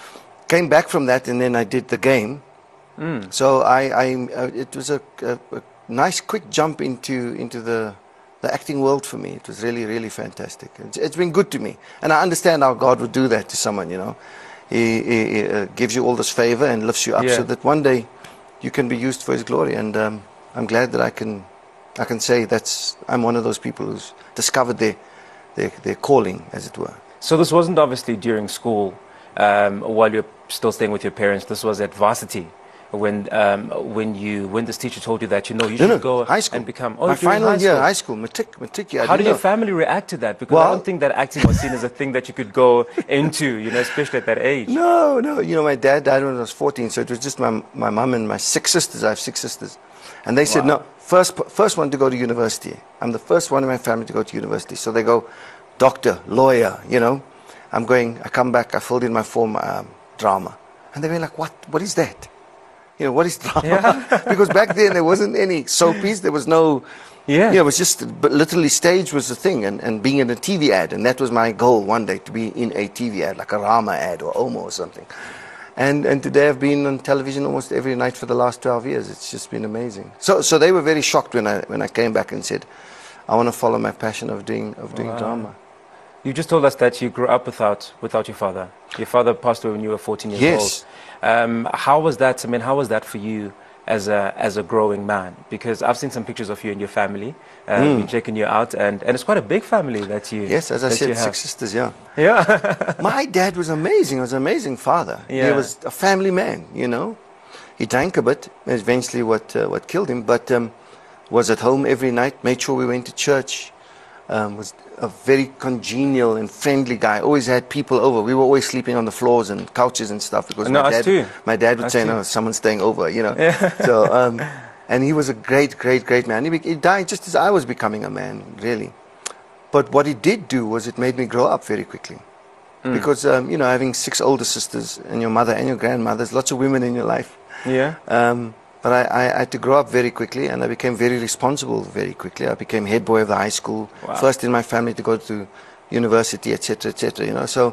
Speaker 4: Came back from that, and then I did The Game. Mm. So I, I uh, it was a, a, a nice, quick jump into into the the acting world for me. It was really, really fantastic. It's, it's been good to me, and I understand how God would do that to someone. You know, He, he, he uh, gives you all this favor and lifts you up, yeah. so that one day you can be used for His glory. And um, I'm glad that I can. I can say that's I'm one of those people who's discovered their, their, their calling, as it were.
Speaker 2: So this wasn't obviously during school, um, while you're still staying with your parents. This was at varsity, when um, when you when this teacher told you that you know you
Speaker 4: no,
Speaker 2: should
Speaker 4: no,
Speaker 2: go
Speaker 4: high school.
Speaker 2: and become. Oh,
Speaker 4: my final
Speaker 2: high
Speaker 4: year,
Speaker 2: school.
Speaker 4: high school, matric, matric.
Speaker 2: How did
Speaker 4: know.
Speaker 2: your family react to that? Because
Speaker 4: well,
Speaker 2: I don't think that acting was seen as a thing that you could go into, you know, especially at that age.
Speaker 4: No, no. You know, my dad died when I was fourteen, so it was just my my mum and my six sisters. I have six sisters, and they said
Speaker 2: wow.
Speaker 4: no. First, first one to go to university. I'm the first one in my family to go to university. So they go, doctor, lawyer, you know. I'm going, I come back, I filled in my form, um, drama. And they were like, what, what is that? You know, what is drama? Yeah. Because back then there wasn't any soapies, there was no, yeah, you know, it was just, but literally stage was the thing, and, and being in a T V ad. And that was my goal one day, to be in a T V ad, like a Rama ad or Omo or something. And, and today I've been on television almost every night for the last twelve years. It's just been amazing. So, so they were very shocked when I, when I came back and said, I want to follow my passion of doing, of doing wow. drama.
Speaker 2: You just told us that you grew up without, without your father. Your father passed away when you were fourteen years
Speaker 4: yes.
Speaker 2: old. Um, how was that? I mean, how was that for you as a, as a growing man? Because I've seen some pictures of you and your family. Uh, mm. Been checking you out, and, and it's quite a big family that you.
Speaker 4: Yes, as I said,
Speaker 2: six
Speaker 4: sisters. Yeah.
Speaker 2: Yeah.
Speaker 4: My dad was amazing. He was an amazing father. Yeah. He was a family man. You know, he drank a bit. Eventually, what uh, what killed him. But um, was at home every night. Made sure we went to church. Um, was a very congenial and friendly guy. Always had people over. We were always sleeping on the floors and couches and stuff, because
Speaker 2: no,
Speaker 4: my dad,
Speaker 2: too.
Speaker 4: my dad would
Speaker 2: us
Speaker 4: say,
Speaker 2: too.
Speaker 4: "No, someone's staying over," you know.
Speaker 2: Yeah.
Speaker 4: So, um, and he was a great, great, great man. He, he died just as I was becoming a man, really. But what he did do was it made me grow up very quickly, mm. because um, you know, having six older sisters and your mother and your grandmother, there's lots of women in your life.
Speaker 2: Yeah.
Speaker 4: Um, But I, I, I had to grow up very quickly, and I became very responsible very quickly. I became head boy of the high school, wow. first in my family to go to university, et cetera, et cetera. You know, so,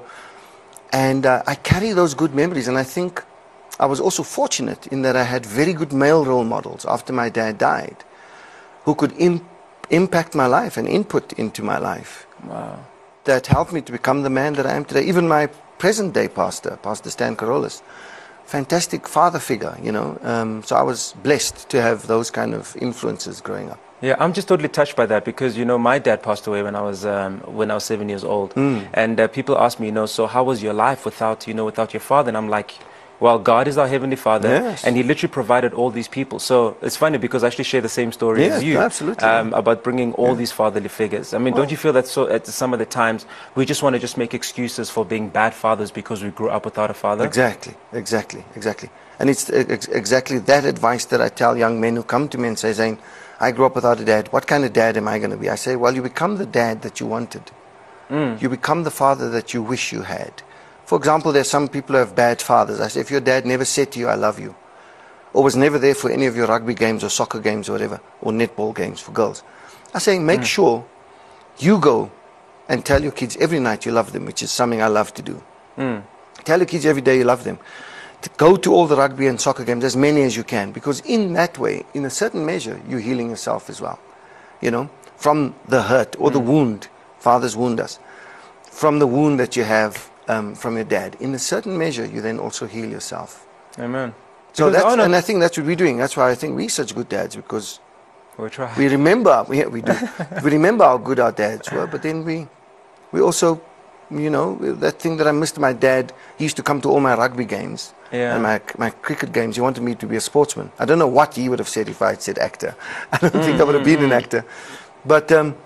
Speaker 4: and uh, I carry those good memories. And I think I was also fortunate in that I had very good male role models after my dad died, who could im impact my life and input into my life.
Speaker 2: Wow.
Speaker 4: That helped me to become the man that I am today. Even my present-day pastor, Pastor Stan Carolus. Fantastic father figure, you know. Um, so I was blessed to have those kind of influences growing up.
Speaker 2: Yeah, I'm just totally touched by that because, you know, my dad passed away when I was um, when I was seven years old.
Speaker 4: Mm.
Speaker 2: And uh, people ask me, you know, so how was your life without, you know, without your father? And I'm like, well, God is our Heavenly Father,
Speaker 4: Yes.
Speaker 2: and He literally provided all these people. So it's funny because I actually share the same story
Speaker 4: Yes,
Speaker 2: as you
Speaker 4: absolutely.
Speaker 2: um, about bringing all
Speaker 4: Yeah.
Speaker 2: these fatherly figures. I mean,
Speaker 4: Well-
Speaker 2: don't you feel that so at some of the times we just want to just make excuses for being bad fathers because we grew up without a father?
Speaker 4: Exactly, exactly, exactly. And it's ex- exactly that advice that I tell young men who come to me and say, Zane, I grew up without a dad. What kind of dad am I going to be? I say, well, you become the dad that you wanted.
Speaker 2: Mm.
Speaker 4: You become the father that you wish you had. For example, there's some people who have bad fathers. I say, if your dad never said to you, I love you, or was never there for any of your rugby games or soccer games or whatever, or netball games for girls, I say, make
Speaker 2: Mm.
Speaker 4: sure you go and tell your kids every night you love them, which is something I love to do.
Speaker 2: Mm.
Speaker 4: Tell your kids every day you love them. To go to all the rugby and soccer games, as many as you can, because in that way, in a certain measure, you're healing yourself as well. You know, from the hurt or the wound, fathers wound us, from the wound that you have um, from your dad. In a certain measure, you then also heal yourself.
Speaker 2: Amen.
Speaker 4: So
Speaker 2: Because
Speaker 4: that's,
Speaker 2: I know-
Speaker 4: and I think that's what we're doing. That's why I think we're such good dads, because
Speaker 2: we try.
Speaker 4: we remember, we, we do, we remember how good our dads were, but then we, we also, you know, that thing that I missed my dad, he used to come to all my rugby games.
Speaker 2: Yeah.
Speaker 4: And my, my cricket games, he wanted me to be a sportsman. I don't know what he would have said if I had said actor. I don't think I would have been an actor. But um,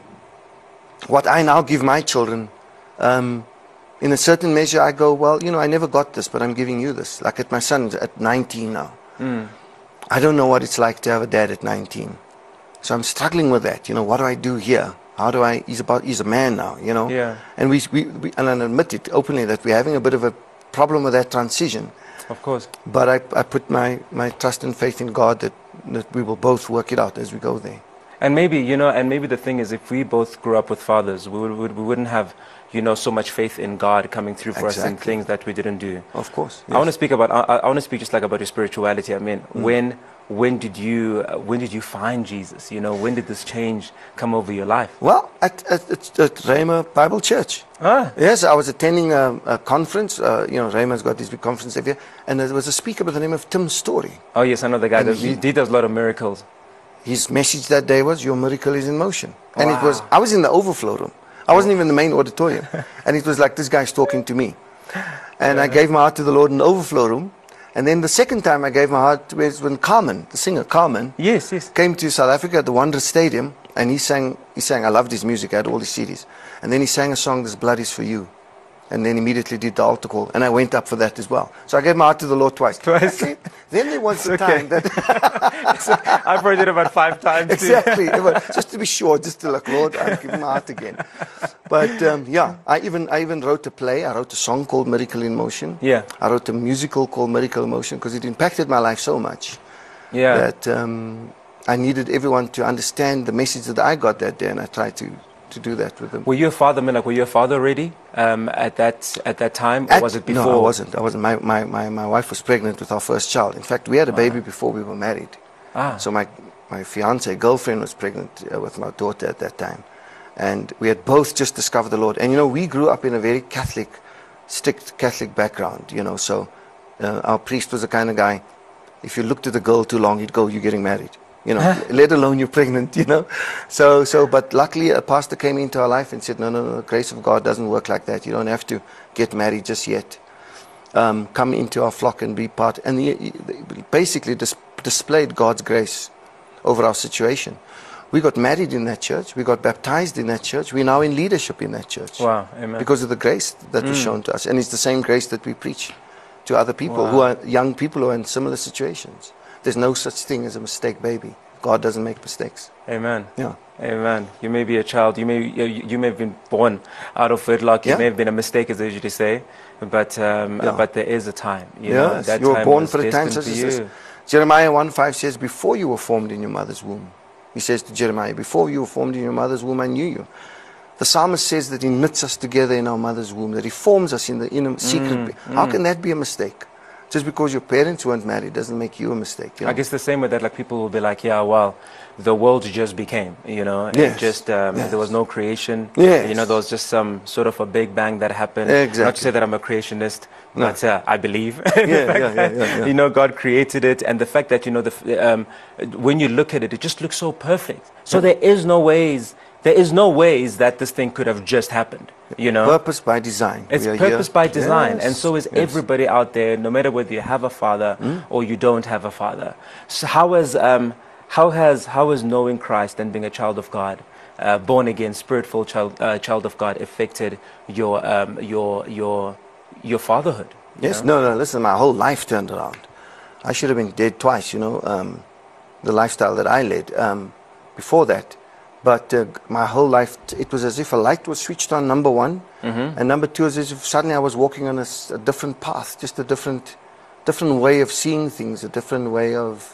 Speaker 4: what I now give my children, um, in a certain measure, I go, well, you know, I never got this, but I'm giving you this. Like at my son at nineteen now.
Speaker 2: Mm.
Speaker 4: I don't know what it's like to have a dad at nineteen. So I'm struggling with that. You know, what do I do here? How do I, he's about, he's a man now, you know.
Speaker 2: Yeah.
Speaker 4: And we, we, we and I admit it openly that we're having a bit of a problem with that transition.
Speaker 2: Of course.
Speaker 4: But I, I put my, my trust and faith in God that, that we will both work it out as we go there.
Speaker 2: And maybe, you know, and maybe the thing is, if we both grew up with fathers, we, would, would- we wouldn't have, you know, so much faith in God coming through for us in
Speaker 4: Exactly.
Speaker 2: things that we didn't do.
Speaker 4: Of course.
Speaker 2: I want to speak about, I, I want to speak just like about your spirituality. I mean,
Speaker 4: Mm.
Speaker 2: when, when did you, uh, when did you find Jesus? You know, when did this change come over your life?
Speaker 4: Well, at, at, at, at Rhema Bible Church.
Speaker 2: Ah,
Speaker 4: Yes, I was attending a, a conference. Uh, you know, Rhema's got these big conferences every year. And there was a speaker by the name of Tim Story.
Speaker 2: oh yes, I know the guy.
Speaker 4: And
Speaker 2: That,
Speaker 4: he-
Speaker 2: he, he does a lot of miracles.
Speaker 4: His message that day was, your miracle is in motion. And it was,
Speaker 2: Wow.
Speaker 4: I was in the overflow room. I wasn't even in the main auditorium. And it was like, this guy's talking to me. And I gave my heart to the Lord in the overflow room. And then the second time I gave my heart was when Carmen, the singer Carmen,
Speaker 2: Yes, yes.
Speaker 4: came to South Africa at the Wanderers Stadium. And he sang, he sang, I loved his music, I had all his C Ds. And then he sang a song, This Blood is for You. And then immediately did the altar call. And I went up for that as well. So I gave my heart to the Lord twice.
Speaker 2: Twice.
Speaker 4: Okay. Then there was the
Speaker 2: okay.
Speaker 4: time that...
Speaker 2: I've heard it about five times. too.
Speaker 4: Exactly. It was- just to be sure, just to like, Lord, I'm giving my heart again. But um, yeah, I even I even wrote a play. I wrote a song called Miracle in Motion.
Speaker 2: Yeah.
Speaker 4: I wrote a musical called Miracle in Motion because it impacted my life so much
Speaker 2: Yeah.
Speaker 4: that um, I needed everyone to understand the message that I got that day, and I tried to, to do that with them.
Speaker 2: Were you a father, man? Like, were you a father already um, at that at that time, or
Speaker 4: At-
Speaker 2: was it before?
Speaker 4: No, I wasn't. I wasn't. My, my, my, my wife was pregnant with our first child. In fact, we had a baby before we were married.
Speaker 2: Ah.
Speaker 4: So my, my fiance, girlfriend, was pregnant uh, with my daughter at that time. And we had both just discovered the Lord. And, you know, we grew up in a very Catholic, strict Catholic background, you know. So uh, our priest was the kind of guy, if you looked at the girl too long, he'd go, you're getting married. You know, let alone you're pregnant, you know. So, so, but luckily a pastor came into our life and said, no, no, no, the grace of God doesn't work like that. You don't have to get married just yet. Um, come into our flock and be part. And he, he basically dis- displayed God's grace over our situation. We got married in that church. We got baptized in that church. We're now in leadership in that church.
Speaker 2: Wow, amen.
Speaker 4: Because of the grace that was shown to us. And it's the same grace that we preach to other people who are young people who are in similar situations. There's no such thing as a mistake baby. God doesn't make mistakes.
Speaker 2: Amen.
Speaker 4: Yeah.
Speaker 2: Amen. You may be a child. You may you, you may have been born out of wedlock. It
Speaker 4: Yeah.
Speaker 2: may have been a mistake, as they usually say, but um,
Speaker 4: Yeah.
Speaker 2: but there is a time. You know,
Speaker 4: Yes,
Speaker 2: that
Speaker 4: you were
Speaker 2: time
Speaker 4: born
Speaker 2: was
Speaker 4: for a time
Speaker 2: destined
Speaker 4: such
Speaker 2: for
Speaker 4: as this.
Speaker 2: you.
Speaker 4: Jeremiah one five says, before you were formed in your mother's womb. He says to Jeremiah, before you were formed in your mother's womb, I knew you. The psalmist says that he knits us together in our mother's womb, that he forms us in the inner secret.
Speaker 2: Mm,
Speaker 4: How
Speaker 2: mm.
Speaker 4: can that be a mistake? Just because your parents weren't married doesn't make you a mistake. You know?
Speaker 2: I guess the same way that like people will be like, yeah, well, the world just became, you know,
Speaker 4: Yes.
Speaker 2: it just um,
Speaker 4: Yes.
Speaker 2: there was no creation.
Speaker 4: Yes.
Speaker 2: You know, there was just some sort of a big bang that happened.
Speaker 4: Exactly.
Speaker 2: Not to say that I'm a creationist,
Speaker 4: No.
Speaker 2: but uh, I believe.
Speaker 4: Yeah,
Speaker 2: the fact
Speaker 4: yeah, yeah,
Speaker 2: that,
Speaker 4: yeah, yeah.
Speaker 2: You know, God created it, and the fact that you know the f- um, when you look at it, it just looks so perfect. So there is no ways, there is no ways that this thing could have just happened. You know,
Speaker 4: Purpose by design.
Speaker 2: it's
Speaker 4: We are
Speaker 2: purpose
Speaker 4: here-
Speaker 2: by design,
Speaker 4: Yes,
Speaker 2: and so is
Speaker 4: yes.
Speaker 2: everybody out there, no matter whether you have a father or you don't have a father. So how has um, how has how has knowing Christ and being a child of God, uh, born again, spirit-filled child uh, child of God, affected your um, your your your fatherhood? you
Speaker 4: Yes,
Speaker 2: know?
Speaker 4: no, no, listen, my whole life turned around. I should have been dead twice, you know, um, the lifestyle that I led um, before that. But uh, my whole life, it was as if a light was switched on, number one.
Speaker 2: Mm-hmm.
Speaker 4: And number two is as if suddenly I was walking on a, s- a different path, just a different different way of seeing things, a different way of,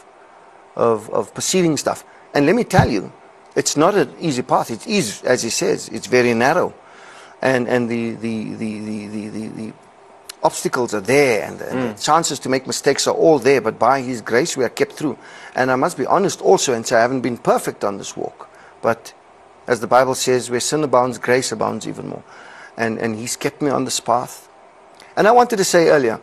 Speaker 4: of, of perceiving stuff. And let me tell you, it's not an easy path. It is, as he says, it's very narrow. And, and the, the, the, the, the, the, the obstacles are there, and, the, and the chances to make mistakes are all there, but by his grace we are kept through. And I must be honest also and say I haven't been perfect on this walk, but as the Bible says, where sin abounds, grace abounds even more. And, and he's kept me on this path. And I wanted to say earlier,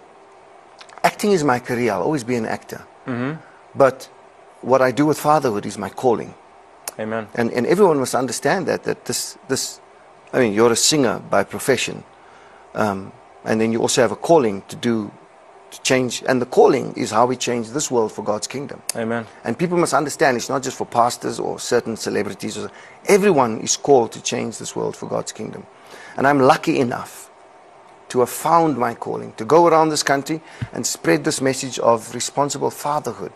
Speaker 4: acting is my career. I'll always be an actor.
Speaker 2: Mm-hmm.
Speaker 4: But what I do with fatherhood is my calling.
Speaker 2: Amen.
Speaker 4: And, and everyone must understand that, that this, this, I mean, you're a singer by profession. Um, and then you also have a calling to do, to change. And the calling is how we change this world for God's kingdom.
Speaker 2: Amen.
Speaker 4: And people must understand it's not just for pastors or certain celebrities. Or, everyone is called to change this world for God's kingdom. And I'm lucky enough to have found my calling, to go around this country and spread this message of responsible fatherhood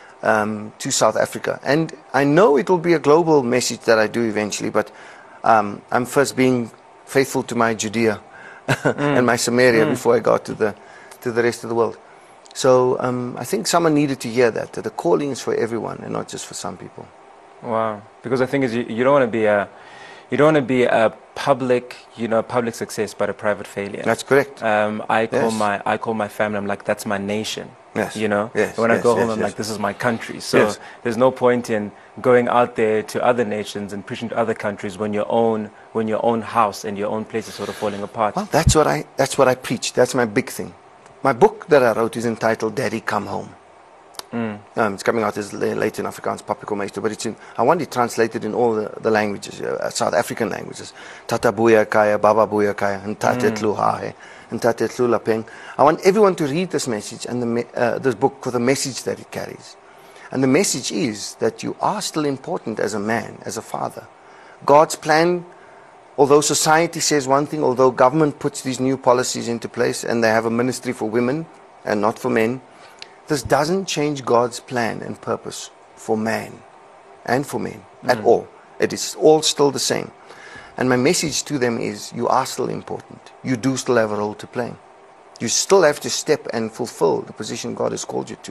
Speaker 4: um, to South Africa. And I know it will be a global message that I do eventually, but um, I'm first being faithful to my Judea and my Samaria before I got to the, to the rest of the world. So um, I think someone needed to hear that, that the calling is for everyone and not just for some people.
Speaker 2: Wow. Because the thing is, you, you don't want to be a, you don't want to be a public, you know, public success but a private failure.
Speaker 4: That's correct.
Speaker 2: Um, I call
Speaker 4: Yes.
Speaker 2: my I call my family. I'm like, that's my nation.
Speaker 4: Yes.
Speaker 2: You know.
Speaker 4: Yes,
Speaker 2: When I
Speaker 4: yes,
Speaker 2: go home,
Speaker 4: yes,
Speaker 2: I'm
Speaker 4: yes.
Speaker 2: like, this is my country. So
Speaker 4: Yes.
Speaker 2: there's no point in going out there to other nations and preaching to other countries when your own when your own house and your own place is sort of falling apart.
Speaker 4: Well, that's what I that's what I preach. That's my big thing. My book that I wrote is entitled Daddy Come Home.
Speaker 2: Mm.
Speaker 4: Um, it's coming out as la- late in Afrikaans, Papiko Meester, but it's in, I want it translated in all the, the languages, uh, South African languages. Tata Buya Kaya, Baba Buya Kaya, and Tate Tlu Hahe, and Tate Tlu Lapeng. I want everyone to read this message and the, me- uh, this book for the message that it carries. And the message is that you are still important as a man, as a father. God's plan, although society says one thing, although government puts these new policies into place and they have a ministry for women and not for men, this doesn't change God's plan and purpose for man and for men at all. It is all still the same. And my message to them is, you are still important. You do still have a role to play. You still have to step and fulfill the position God has called you to.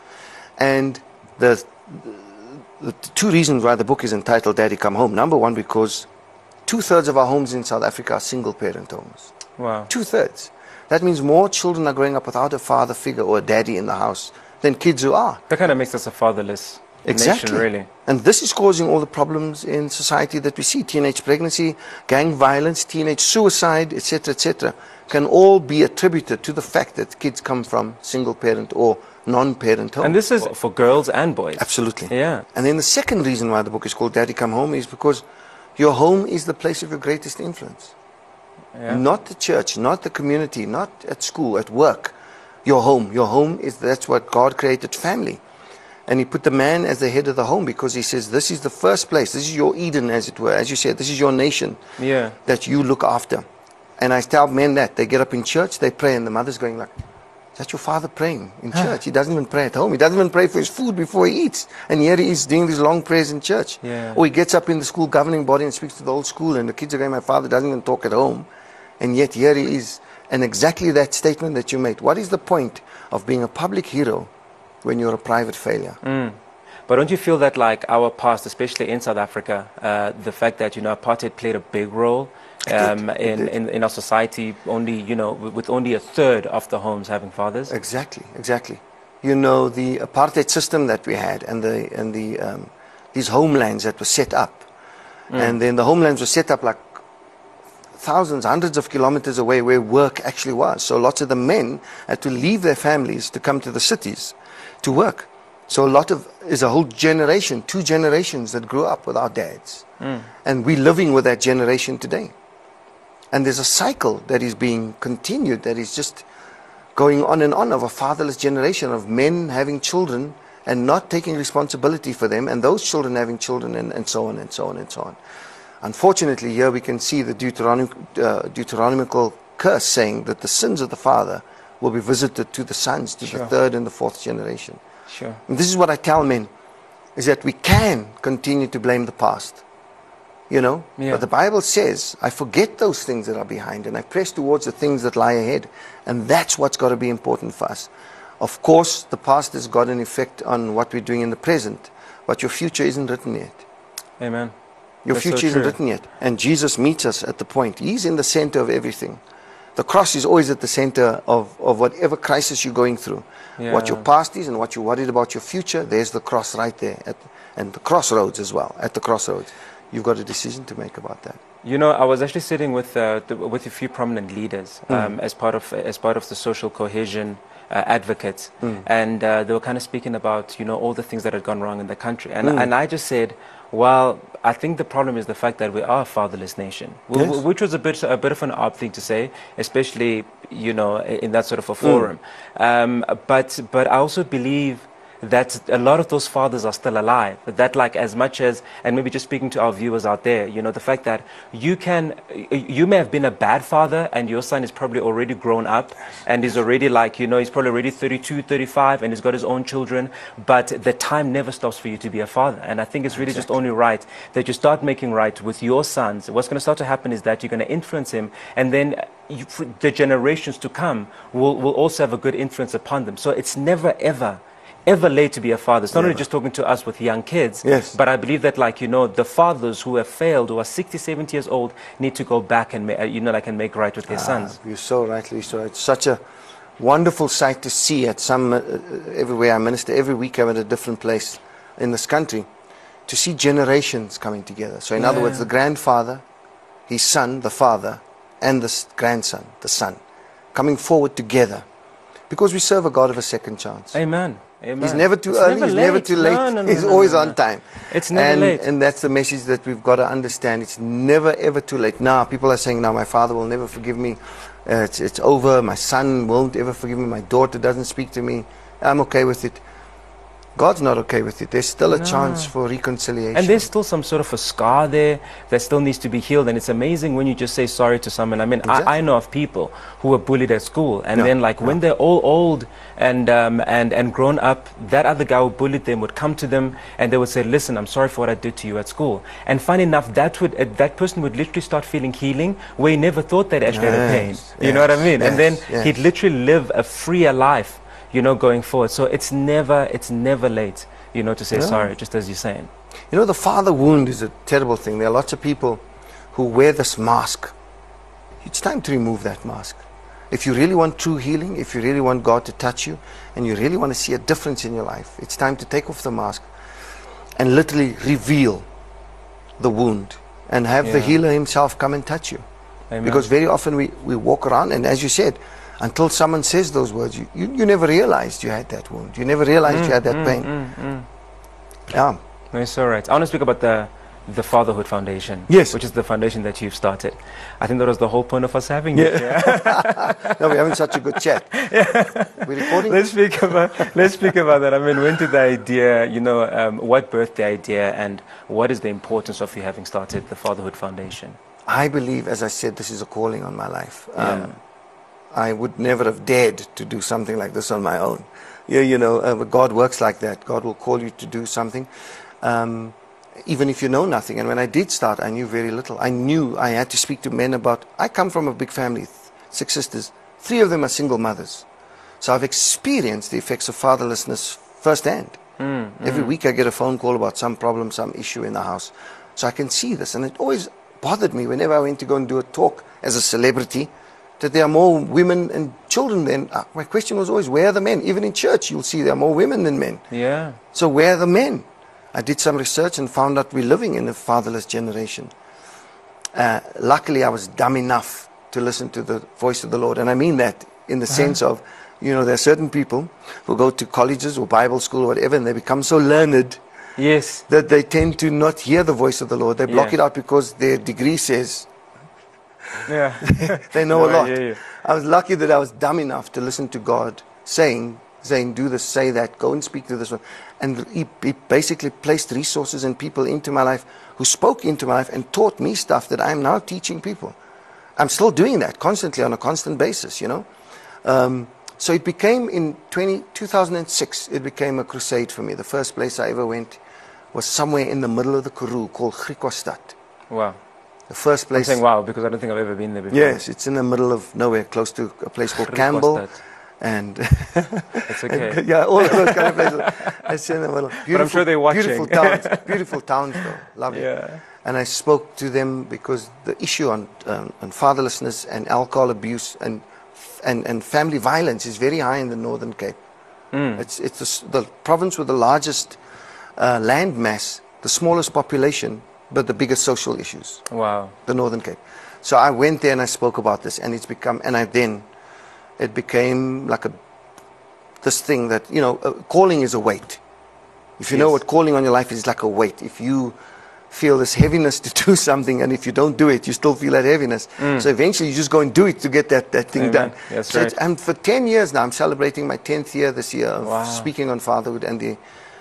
Speaker 4: And the, the, the two reasons why the book is entitled Daddy Come Home. Number one, because two-thirds of our homes in South Africa are single-parent homes.
Speaker 2: Wow.
Speaker 4: Two-thirds. That means more children are growing up without a father figure or a daddy in the house than kids who are.
Speaker 2: That kind of makes us a fatherless
Speaker 4: Exactly.
Speaker 2: nation, really.
Speaker 4: And this is causing all the problems in society that we see. Teenage pregnancy, gang violence, teenage suicide, et cetera, et cetera, can all be attributed to the fact that kids come from single-parent or non-parent homes.
Speaker 2: And this is for girls and boys.
Speaker 4: Absolutely.
Speaker 2: Yeah.
Speaker 4: And then the second reason why the book is called Daddy Come Home is because your home is the place of your greatest influence.
Speaker 2: Yeah.
Speaker 4: Not the church, not the community, not at school, at work. Your home. Your home is, that's what God created, family. And he put the man as the head of the home because he says this is the first place. This is your Eden, as it were. As you said, this is your nation
Speaker 2: Yeah.
Speaker 4: that you look after. And I tell men that. They get up in church, they pray, and the mother's going like, is that your father praying in church? He doesn't even pray at home. He doesn't even pray for his food before he eats. And here he is doing these long prayers in church.
Speaker 2: Yeah.
Speaker 4: Or he gets up in the school governing body and speaks to the whole school, and the kids are going, my father doesn't even talk at home. And yet here he is. And exactly that statement that you made. What is the point of being a public hero when you're a private failure?
Speaker 2: Mm. But don't you feel that, like, our past, especially in South Africa, uh, the fact that, you know, apartheid played a big role
Speaker 5: um,
Speaker 4: did,
Speaker 5: in,
Speaker 4: did.
Speaker 5: in in our society. Only you know, with with only a third of the homes having fathers.
Speaker 4: Exactly, exactly. You know, the apartheid system that we had, and the and the um, these homelands that were set up, mm. and then the homelands were set up like thousands, hundreds of kilometers away where work actually was. So lots of the men had to leave their families to come to the cities to work. So a lot of, is a whole generation, two generations that grew up without dads. Mm. And we're living with that generation today. And there's a cycle that is being continued, that is just going on and on, of a fatherless generation, of men having children and not taking responsibility for them, and those children having children, and, and so on and so on and so on. Unfortunately, here we can see the Deuteronomic, uh, Deuteronomical curse saying that the sins of the father will be visited to the sons, to sure. the third and the fourth generation.
Speaker 5: Sure.
Speaker 4: And this is what I tell men, is that we can continue to blame the past, you know. Yeah. But the Bible says, I forget those things that are behind and I press towards the things that lie ahead. And that's what's got to be important for us. Of course, the past has got an effect on what we're doing in the present, but your future isn't written yet.
Speaker 5: Amen.
Speaker 4: Your
Speaker 5: That's
Speaker 4: future
Speaker 5: so
Speaker 4: isn't
Speaker 5: true.
Speaker 4: written yet. And Jesus meets us at the point. He's in the center of everything. The cross is always at the center of, of whatever crisis you're going through. Yeah. What your past is and what you're worried about your future, there's the cross right there. At, and the crossroads as well. At the crossroads. You've got a decision to make about that.
Speaker 5: You know, I was actually sitting with uh, the, with a few prominent leaders um, mm. as part of as part of the social cohesion uh, advocates, mm. and uh, they were kind of speaking about, you know, all the things that had gone wrong in the country, and mm. and I just said, well, I think the problem is the fact that we are a fatherless nation, yes. which was a bit a bit of an odd thing to say, especially, you know, in that sort of a forum. Mm. Um, but but I also believe that a lot of those fathers are still alive. That, like, as much as, and maybe just speaking to our viewers out there, you know, the fact that you can, you may have been a bad father and your son is probably already grown up and is already, like, you know, he's probably already thirty-two, thirty-five and he's got his own children, but the time never stops for you to be a father. And I think it's really exactly. just only right that you start making right with your sons. What's going to start to happen is that you're going to influence him, and then you, the generations to come will, will also have a good influence upon them. So it's never, ever ever late to be a father. It's not Never. only just talking to us with young kids,
Speaker 4: yes.
Speaker 5: but I believe that, like, you know, the fathers who have failed, who are sixty, seventy years old, need to go back and, ma- you know, like, and make right with their ah, sons.
Speaker 4: You're so right, Lisa. It's such a wonderful sight to see at some, uh, everywhere I minister, every week I'm at a different place in this country, to see generations coming together. So in yeah. other words, the grandfather, his son, the father, and the grandson, the son, coming forward together. Because we serve a God of a second chance.
Speaker 5: Amen. Amen.
Speaker 4: He's never too
Speaker 5: it's
Speaker 4: early,
Speaker 5: never
Speaker 4: he's
Speaker 5: late.
Speaker 4: never too late,
Speaker 5: no, no, no,
Speaker 4: he's
Speaker 5: no,
Speaker 4: always
Speaker 5: no, no.
Speaker 4: on time.
Speaker 5: It's never
Speaker 4: and,
Speaker 5: late.
Speaker 4: And that's the message that we've got to understand. It's never ever too late. Now, people are saying, now my father will never forgive me, uh, it's, it's over, my son won't ever forgive me, my daughter doesn't speak to me, I'm okay with it. God's not okay with it. There's still a no. chance for reconciliation.
Speaker 5: And there's still some sort of a scar there that still needs to be healed. And it's amazing when you just say sorry to someone. I mean, exactly. I, I know of people who were bullied at school. And no, then, like, no. when they're all old and, um, and, and grown up, that other guy who bullied them would come to them and they would say, listen, I'm sorry for what I did to you at school. And funny enough, that would uh, that person would literally start feeling healing where he never thought that actually yes, had a pain.
Speaker 4: Yes,
Speaker 5: you know what I mean?
Speaker 4: Yes,
Speaker 5: and then
Speaker 4: yes.
Speaker 5: he'd literally live a freer life, you know, going forward. So it's never, it's never late, you know, to say no. sorry, just as you're saying.
Speaker 4: You know, the father wound is a terrible thing. There are lots of people who wear this mask. It's time to remove that mask. If you really want true healing, if you really want God to touch you, and you really want to see a difference in your life, it's time to take off the mask and literally reveal the wound and have yeah. the healer himself come and touch you. Amen. Because very often we, we walk around, and as you said, until someone says those words, you, you, you never realized you had that wound. You never realized mm, you had that
Speaker 5: mm,
Speaker 4: pain.
Speaker 5: Mm, mm.
Speaker 4: Yeah.
Speaker 5: No, it's all right. I want to speak about the the Fatherhood Foundation.
Speaker 4: Yes.
Speaker 5: Which is the foundation that you've started. I think that was the whole point of us having
Speaker 4: yeah.
Speaker 5: you. Yeah.
Speaker 4: No, we're having such a good chat. Yeah. We're recording?
Speaker 5: Let's speak about let's speak about that. I mean, when did the idea, you know, um, what birthed the idea, and what is the importance of you having started the Fatherhood Foundation?
Speaker 4: I believe, as I said, this is a calling on my life.
Speaker 5: Yeah.
Speaker 4: Um, I would never have dared to do something like this on my own. Yeah, you know, uh, God works like that. God will call you to do something, um, even if you know nothing. And when I did start, I knew very little. I knew I had to speak to men about, I come from a big family, six sisters. Three of them are single mothers. So I've experienced the effects of fatherlessness firsthand. Mm, Every mm. week I get a phone call about some problem, some issue in the house. So I can see this. And it always bothered me whenever I went to go and do a talk as a celebrity, that there are more women and children than, uh, my question was always, where are the men? Even in church, you'll see there are more women than men.
Speaker 5: Yeah.
Speaker 4: So where are the men? I did some research and found out we're living in a fatherless generation. Uh, luckily, I was dumb enough to listen to the voice of the Lord. And I mean that in the uh-huh. sense of, you know, there are certain people who go to colleges or Bible school or whatever, and they become so learned
Speaker 5: yes.
Speaker 4: that they tend to not hear the voice of the Lord. They block
Speaker 5: yeah.
Speaker 4: it out because their degree says
Speaker 5: yeah.
Speaker 4: they know
Speaker 5: no,
Speaker 4: a lot.
Speaker 5: I, hear you.
Speaker 4: I was lucky that I was dumb enough to listen to God saying, saying, do this, say that, go and speak to this one. And he, he basically placed resources and people into my life who spoke into my life and taught me stuff that I'm now teaching people. I'm still doing that constantly on a constant basis, you know. Um, so it became in twenty, two thousand six, it became a crusade for me. The first place I ever went was somewhere in the middle of the Karoo called Griquastad.
Speaker 5: Wow.
Speaker 4: The first place.
Speaker 5: I'm saying wow because I don't think I've ever been there before.
Speaker 4: Yes, it's in the middle of nowhere, close to a place called Campbell. And
Speaker 5: it's okay.
Speaker 4: yeah, all of those kind of places. It's in the middle.
Speaker 5: Beautiful, but I'm sure they're watching.
Speaker 4: Beautiful towns, beautiful towns though, lovely.
Speaker 5: Yeah.
Speaker 4: And I spoke to them because the issue on, um, on fatherlessness and alcohol abuse and, and and family violence is very high in the Northern Cape.
Speaker 5: Mm.
Speaker 4: It's it's the, the province with the largest uh, land mass, the smallest population, but the biggest social issues.
Speaker 5: Wow.
Speaker 4: The Northern Cape. So I went there and I spoke about this, and it's become, and I then, it became like a, this thing that, you know, uh, calling is a weight. If you yes. know what calling on your life is, like a weight. If you feel this heaviness to do something, and if you don't do it, you still feel that heaviness. Mm. So eventually you just go and do it to get that, that thing
Speaker 5: Amen.
Speaker 4: done.
Speaker 5: That's
Speaker 4: so
Speaker 5: right.
Speaker 4: it's, and for ten years now, I'm celebrating my tenth year this year of
Speaker 5: wow.
Speaker 4: speaking on fatherhood and the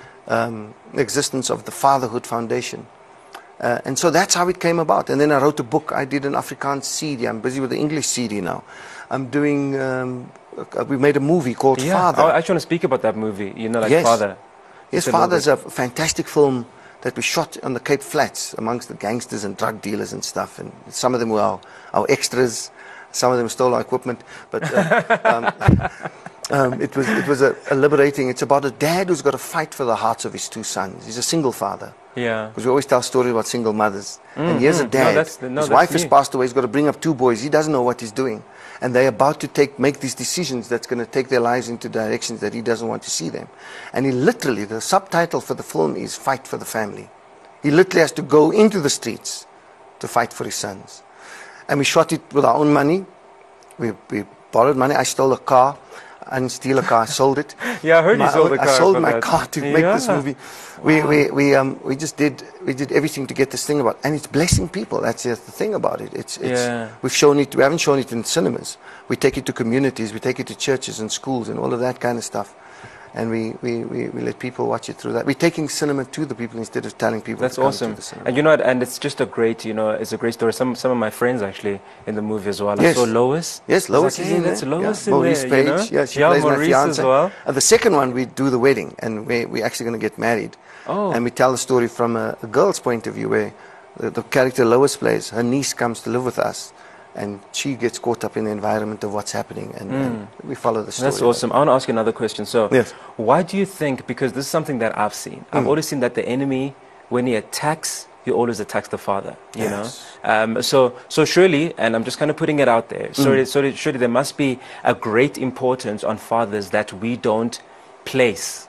Speaker 4: um, existence of the Fatherhood Foundation. Uh, and so that's how it came about. And then I wrote a book. I did an Afrikaans C D. I'm busy with the English C D now. I'm doing, um, uh, we made a movie called
Speaker 5: yeah.
Speaker 4: Father.
Speaker 5: I actually want to speak about that movie, you know, like
Speaker 4: yes.
Speaker 5: Father.
Speaker 4: Yes, Father is a fantastic film that we shot on the Cape Flats amongst the gangsters and drug dealers and stuff. And some of them were our, our extras. Some of them stole our equipment. But uh, um, um, it was, it was a, a liberating, it's about a dad who's got to fight for the hearts of his two sons. He's a single father.
Speaker 5: Yeah.
Speaker 4: Because we always tell stories about single mothers.
Speaker 5: Mm,
Speaker 4: and here's
Speaker 5: mm.
Speaker 4: a dad.
Speaker 5: No, that's, no,
Speaker 4: his
Speaker 5: that's
Speaker 4: wife
Speaker 5: me.
Speaker 4: has passed away. He's got to bring up two boys. He doesn't know what he's doing. And they're about to take, make these decisions that's going to take their lives into directions that he doesn't want to see them. And he literally, the subtitle for the film is Fight for the Family. He literally has to go into the streets to fight for his sons. And we shot it with our own money. We, we borrowed money. I stole a car. I didn't steal a car. I sold it.
Speaker 5: Yeah, I heard
Speaker 4: my
Speaker 5: you sold
Speaker 4: own,
Speaker 5: the car.
Speaker 4: I sold my
Speaker 5: that.
Speaker 4: car to
Speaker 5: yeah.
Speaker 4: make this movie. We
Speaker 5: wow.
Speaker 4: we we um we just did we did everything to get this thing about, and it's blessing people. That's the thing about it. It's it's
Speaker 5: yeah.
Speaker 4: we've shown it. We haven't shown it in cinemas. We take it to communities. We take it to churches and schools and all of that kind of stuff. And we, we, we, we let people watch it through that. We're taking cinema to the people instead of telling people
Speaker 5: That's
Speaker 4: to come
Speaker 5: awesome.
Speaker 4: to the cinema.
Speaker 5: And you know what, and it's just a great, you know, it's a great story. Some some of my friends actually in the movie as well.
Speaker 4: Yes.
Speaker 5: I saw Lois.
Speaker 4: Yes, Lois
Speaker 5: like,
Speaker 4: is
Speaker 5: hey,
Speaker 4: in
Speaker 5: that's
Speaker 4: there.
Speaker 5: Lois
Speaker 4: yeah.
Speaker 5: in
Speaker 4: Maurice
Speaker 5: there,
Speaker 4: Page.
Speaker 5: you know?
Speaker 4: Yeah, she
Speaker 5: yeah,
Speaker 4: plays
Speaker 5: Maurice
Speaker 4: my fiance.
Speaker 5: as well.
Speaker 4: And the second one, we do the wedding, and we, we're actually going to get married.
Speaker 5: Oh.
Speaker 4: And we tell the story from a, a girl's point of view, where the, the character Lois plays, her niece comes to live with us. And she gets caught up in the environment of what's happening, and, mm. and we follow the story.
Speaker 5: That's awesome. I want to ask you another question. So,
Speaker 4: yes.
Speaker 5: why do you think, because this is something that I've seen, I've
Speaker 4: mm.
Speaker 5: always seen that the enemy, when he attacks, he always attacks the father, you
Speaker 4: yes.
Speaker 5: know? Um, so, so surely, and I'm just kind of putting it out there, so,
Speaker 4: mm.
Speaker 5: so surely there must be a great importance on fathers that we don't place.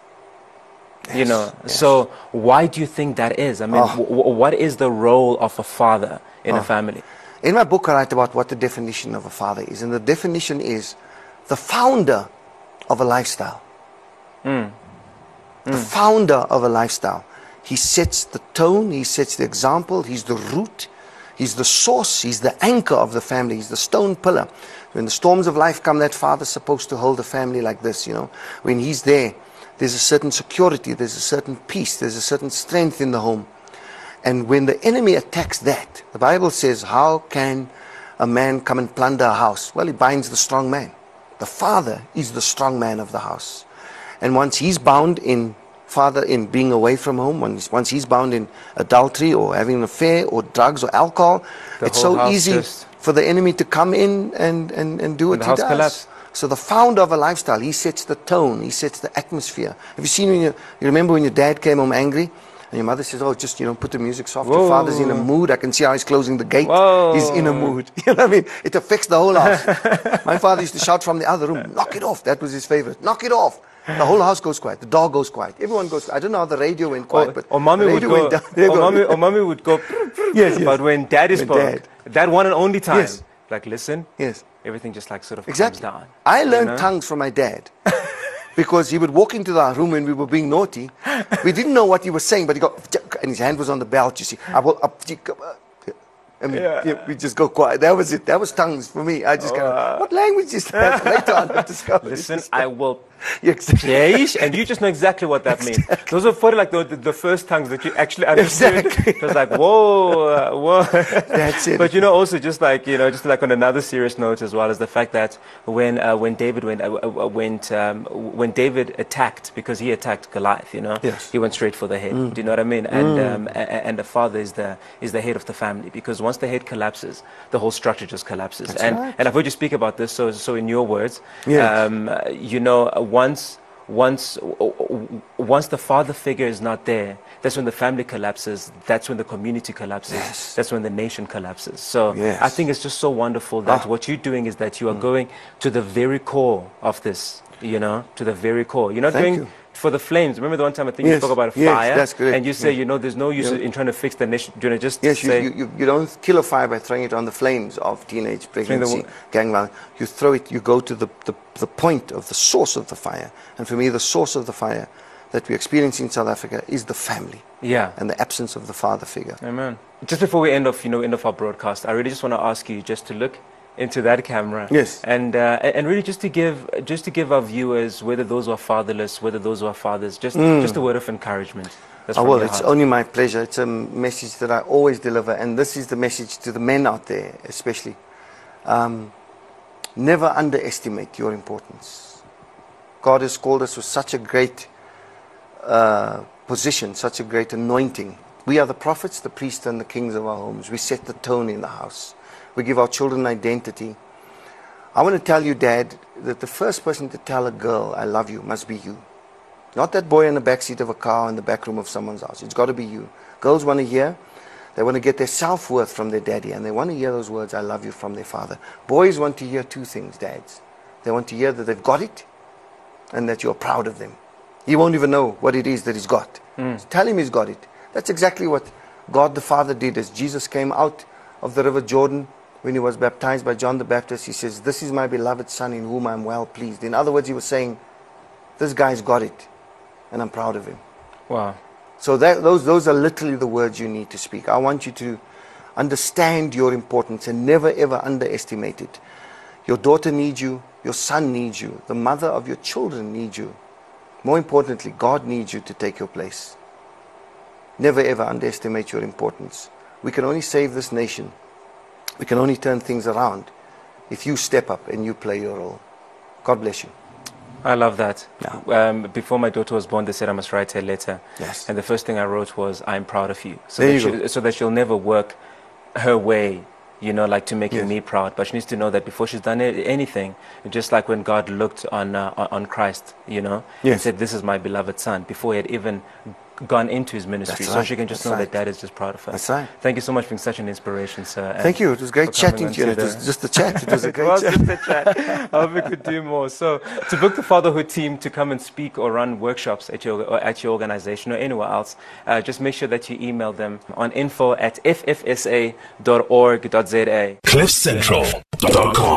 Speaker 4: Yes.
Speaker 5: You know,
Speaker 4: yes.
Speaker 5: so why do you think that is? I mean,
Speaker 4: oh.
Speaker 5: w what is the role of a father in
Speaker 4: oh.
Speaker 5: a family?
Speaker 4: In my book, I write about what the definition of a father is. And the definition is the founder of a lifestyle.
Speaker 5: Mm.
Speaker 4: The
Speaker 5: Mm.
Speaker 4: founder of a lifestyle. He sets the tone, he sets the example, he's the root, he's the source, he's the anchor of the family, he's the stone pillar. When the storms of life come, that father's supposed to hold the family like this, you know. When he's there, there's a certain security, there's a certain peace, there's a certain strength in the home. And when the enemy attacks that, the Bible says, how can a man come and plunder a house? Well, he binds the strong man. The father is the strong man of the house. And once he's bound in father in being away from home, once, once he's bound in adultery or having an affair or drugs or alcohol,
Speaker 5: the
Speaker 4: it's so easy
Speaker 5: just,
Speaker 4: for the enemy to come in and, and, and do what
Speaker 5: the
Speaker 4: he
Speaker 5: house
Speaker 4: does.
Speaker 5: Collapse.
Speaker 4: So the founder of a lifestyle, he sets the tone, he sets the atmosphere. Have you seen when you, you remember when your dad came home angry? And your mother says, oh, just, you know, put the music soft.
Speaker 2: Whoa.
Speaker 4: Your father's in a mood. I can see how he's closing the gate.
Speaker 2: Whoa.
Speaker 4: He's in a mood. You know what I mean? It affects the whole house. My father used to shout from the other room, knock it off. That was his favorite. Knock it off. The whole house goes quiet. The dog goes quiet. Everyone goes quiet. I don't know how the radio went quiet,
Speaker 2: Or,
Speaker 4: but
Speaker 2: or mommy
Speaker 4: the
Speaker 2: would
Speaker 4: radio
Speaker 2: go,
Speaker 4: went down. There you
Speaker 2: or,
Speaker 4: go.
Speaker 2: mommy, or mommy would go,
Speaker 4: Yes, yes.
Speaker 2: but when daddy
Speaker 4: When
Speaker 2: spoke,
Speaker 4: dad.
Speaker 2: that one and only time,
Speaker 4: Yes.
Speaker 2: like, listen,
Speaker 4: Yes.
Speaker 2: everything just like sort of
Speaker 4: Exactly.
Speaker 2: calms down.
Speaker 4: I learned
Speaker 2: you know?
Speaker 4: tongues from my dad. Because he would walk into our room when we were being naughty. We didn't know what he was saying, but he got, and his hand was on the belt, you see. I will, up, and we,
Speaker 2: Yeah.
Speaker 4: yeah, we just go quiet. That was it. That was tongues for me. I just kind of, what language is that? Later on, I discovered.
Speaker 2: Listen, I will
Speaker 4: Yeah, exactly.
Speaker 2: Yeesh, and you just know exactly what that means. Those were probably like the, the, the first tongues that you actually understood.
Speaker 4: Exactly.
Speaker 2: It was like, whoa, uh, whoa.
Speaker 4: That's it.
Speaker 2: But you know, also just like, you know, just like on another serious note as well, is the fact that when uh, when David went, uh, uh, went um, when David attacked, because he attacked Goliath, you know,
Speaker 4: Yes.
Speaker 2: he went straight for the head.
Speaker 4: Mm.
Speaker 2: Do you know what I mean? And um, a- a- and the father is the is the head of the family, because once the head collapses, the whole structure just collapses.
Speaker 4: That's
Speaker 2: and
Speaker 4: right.
Speaker 2: and I've heard you speak about this. So so in your words,
Speaker 4: Yes.
Speaker 2: um, uh, you know, uh, once. Once, once the father figure is not there, that's when the family collapses. That's when the community collapses.
Speaker 4: Yes.
Speaker 2: That's when the nation collapses. So
Speaker 4: Yes.
Speaker 2: I think it's just so wonderful that
Speaker 4: Ah.
Speaker 2: what you're doing is that you are going to the very core of this. You know, to the very core. You're not
Speaker 4: Thank
Speaker 2: doing
Speaker 4: you.
Speaker 2: for the flames. Remember the one time I think you
Speaker 4: Yes.
Speaker 2: spoke about a
Speaker 4: Yes,
Speaker 2: fire,
Speaker 4: that's correct.
Speaker 2: and you say,
Speaker 4: Yes.
Speaker 2: you know, there's no use
Speaker 4: Yeah.
Speaker 2: in trying to fix the nation. Do you know, just
Speaker 4: Yes, you,
Speaker 2: say,
Speaker 4: you, you, you don't kill a fire by throwing it on the flames of teenage pregnancy,
Speaker 2: wo-
Speaker 4: gang violence. You throw it, you go to the, the, the point of the source of the fire. And for me, the source of the fire that we experience in South Africa is the family
Speaker 2: yeah.
Speaker 4: and the absence of the father figure.
Speaker 2: Amen. Just before we end off, you know, end of our broadcast, I really just want to ask you just to look into that camera,
Speaker 4: Yes.
Speaker 2: and uh, and really just to give just to give our viewers, whether those who are fatherless, whether those who are fathers, just just a word of encouragement. That's
Speaker 4: Oh,
Speaker 2: from
Speaker 4: well,
Speaker 2: your
Speaker 4: it's
Speaker 2: heart.
Speaker 4: only my pleasure. It's a message that I always deliver, and this is the message to the men out there, especially. Um, never underestimate your importance. God has called us with such a great uh, position, such a great anointing. We are the prophets, the priests, and the kings of our homes. We set the tone in the house. We give our children identity. I want to tell you, Dad, that the first person to tell a girl, I love you, must be you. Not that boy in the back seat of a car in the back room of someone's house. It's got to be you. Girls want to hear, they want to get their self-worth from their daddy, and they want to hear those words, I love you, from their father. Boys want to hear two things, dads. They want to hear that they've got it, and that you're proud of them. He won't even know what it is that he's got.
Speaker 2: Mm.
Speaker 4: So tell him he's got it. That's exactly what God the Father did as Jesus came out of the river Jordan. When he was baptized by John the Baptist, he says, this is my beloved son in whom I am well pleased. In other words, he was saying, this guy's got it, and I'm proud of him.
Speaker 2: Wow.
Speaker 4: So that, those, those are literally the words you need to speak. I want you to understand your importance and never ever underestimate it. Your daughter needs you. Your son needs you. The mother of your children needs you. More importantly, God needs you to take your place. Never ever underestimate your importance. We can only save this nation. We can only turn things around if you step up and you play your role. God bless you.
Speaker 2: I love that.
Speaker 4: Yeah.
Speaker 2: Um, before my daughter was born, they said I must write her a letter.
Speaker 4: Yes.
Speaker 2: And the first thing I wrote was, I'm proud of you. So,
Speaker 4: There
Speaker 2: that,
Speaker 4: you
Speaker 2: she,
Speaker 4: go.
Speaker 2: so that she'll never work her way, you know, like to making
Speaker 4: Yes.
Speaker 2: me proud. But she needs to know that before she's done a- anything, just like when God looked on, uh, on on Christ, you know, and
Speaker 4: Yes.
Speaker 2: said, this is my beloved son, before he had even gone into his ministry.
Speaker 4: That's
Speaker 2: so
Speaker 4: right.
Speaker 2: she can just
Speaker 4: That's
Speaker 2: know
Speaker 4: right.
Speaker 2: that dad is just proud of her.
Speaker 4: That's right.
Speaker 2: Thank you so much for being such an inspiration, sir. and
Speaker 4: Thank you. It was great
Speaker 2: for coming
Speaker 4: chatting to you.
Speaker 2: onto
Speaker 4: It was
Speaker 2: the-
Speaker 4: just a chat. It was a
Speaker 2: It
Speaker 4: great
Speaker 2: was
Speaker 4: chat.
Speaker 2: just a chat. I hope we could do more. So, to book the fatherhood team to come and speak or run workshops at your or at your organization or anywhere else, uh, just make sure that you email them on info at f f s a dot org dot z a.
Speaker 1: cliff central dot com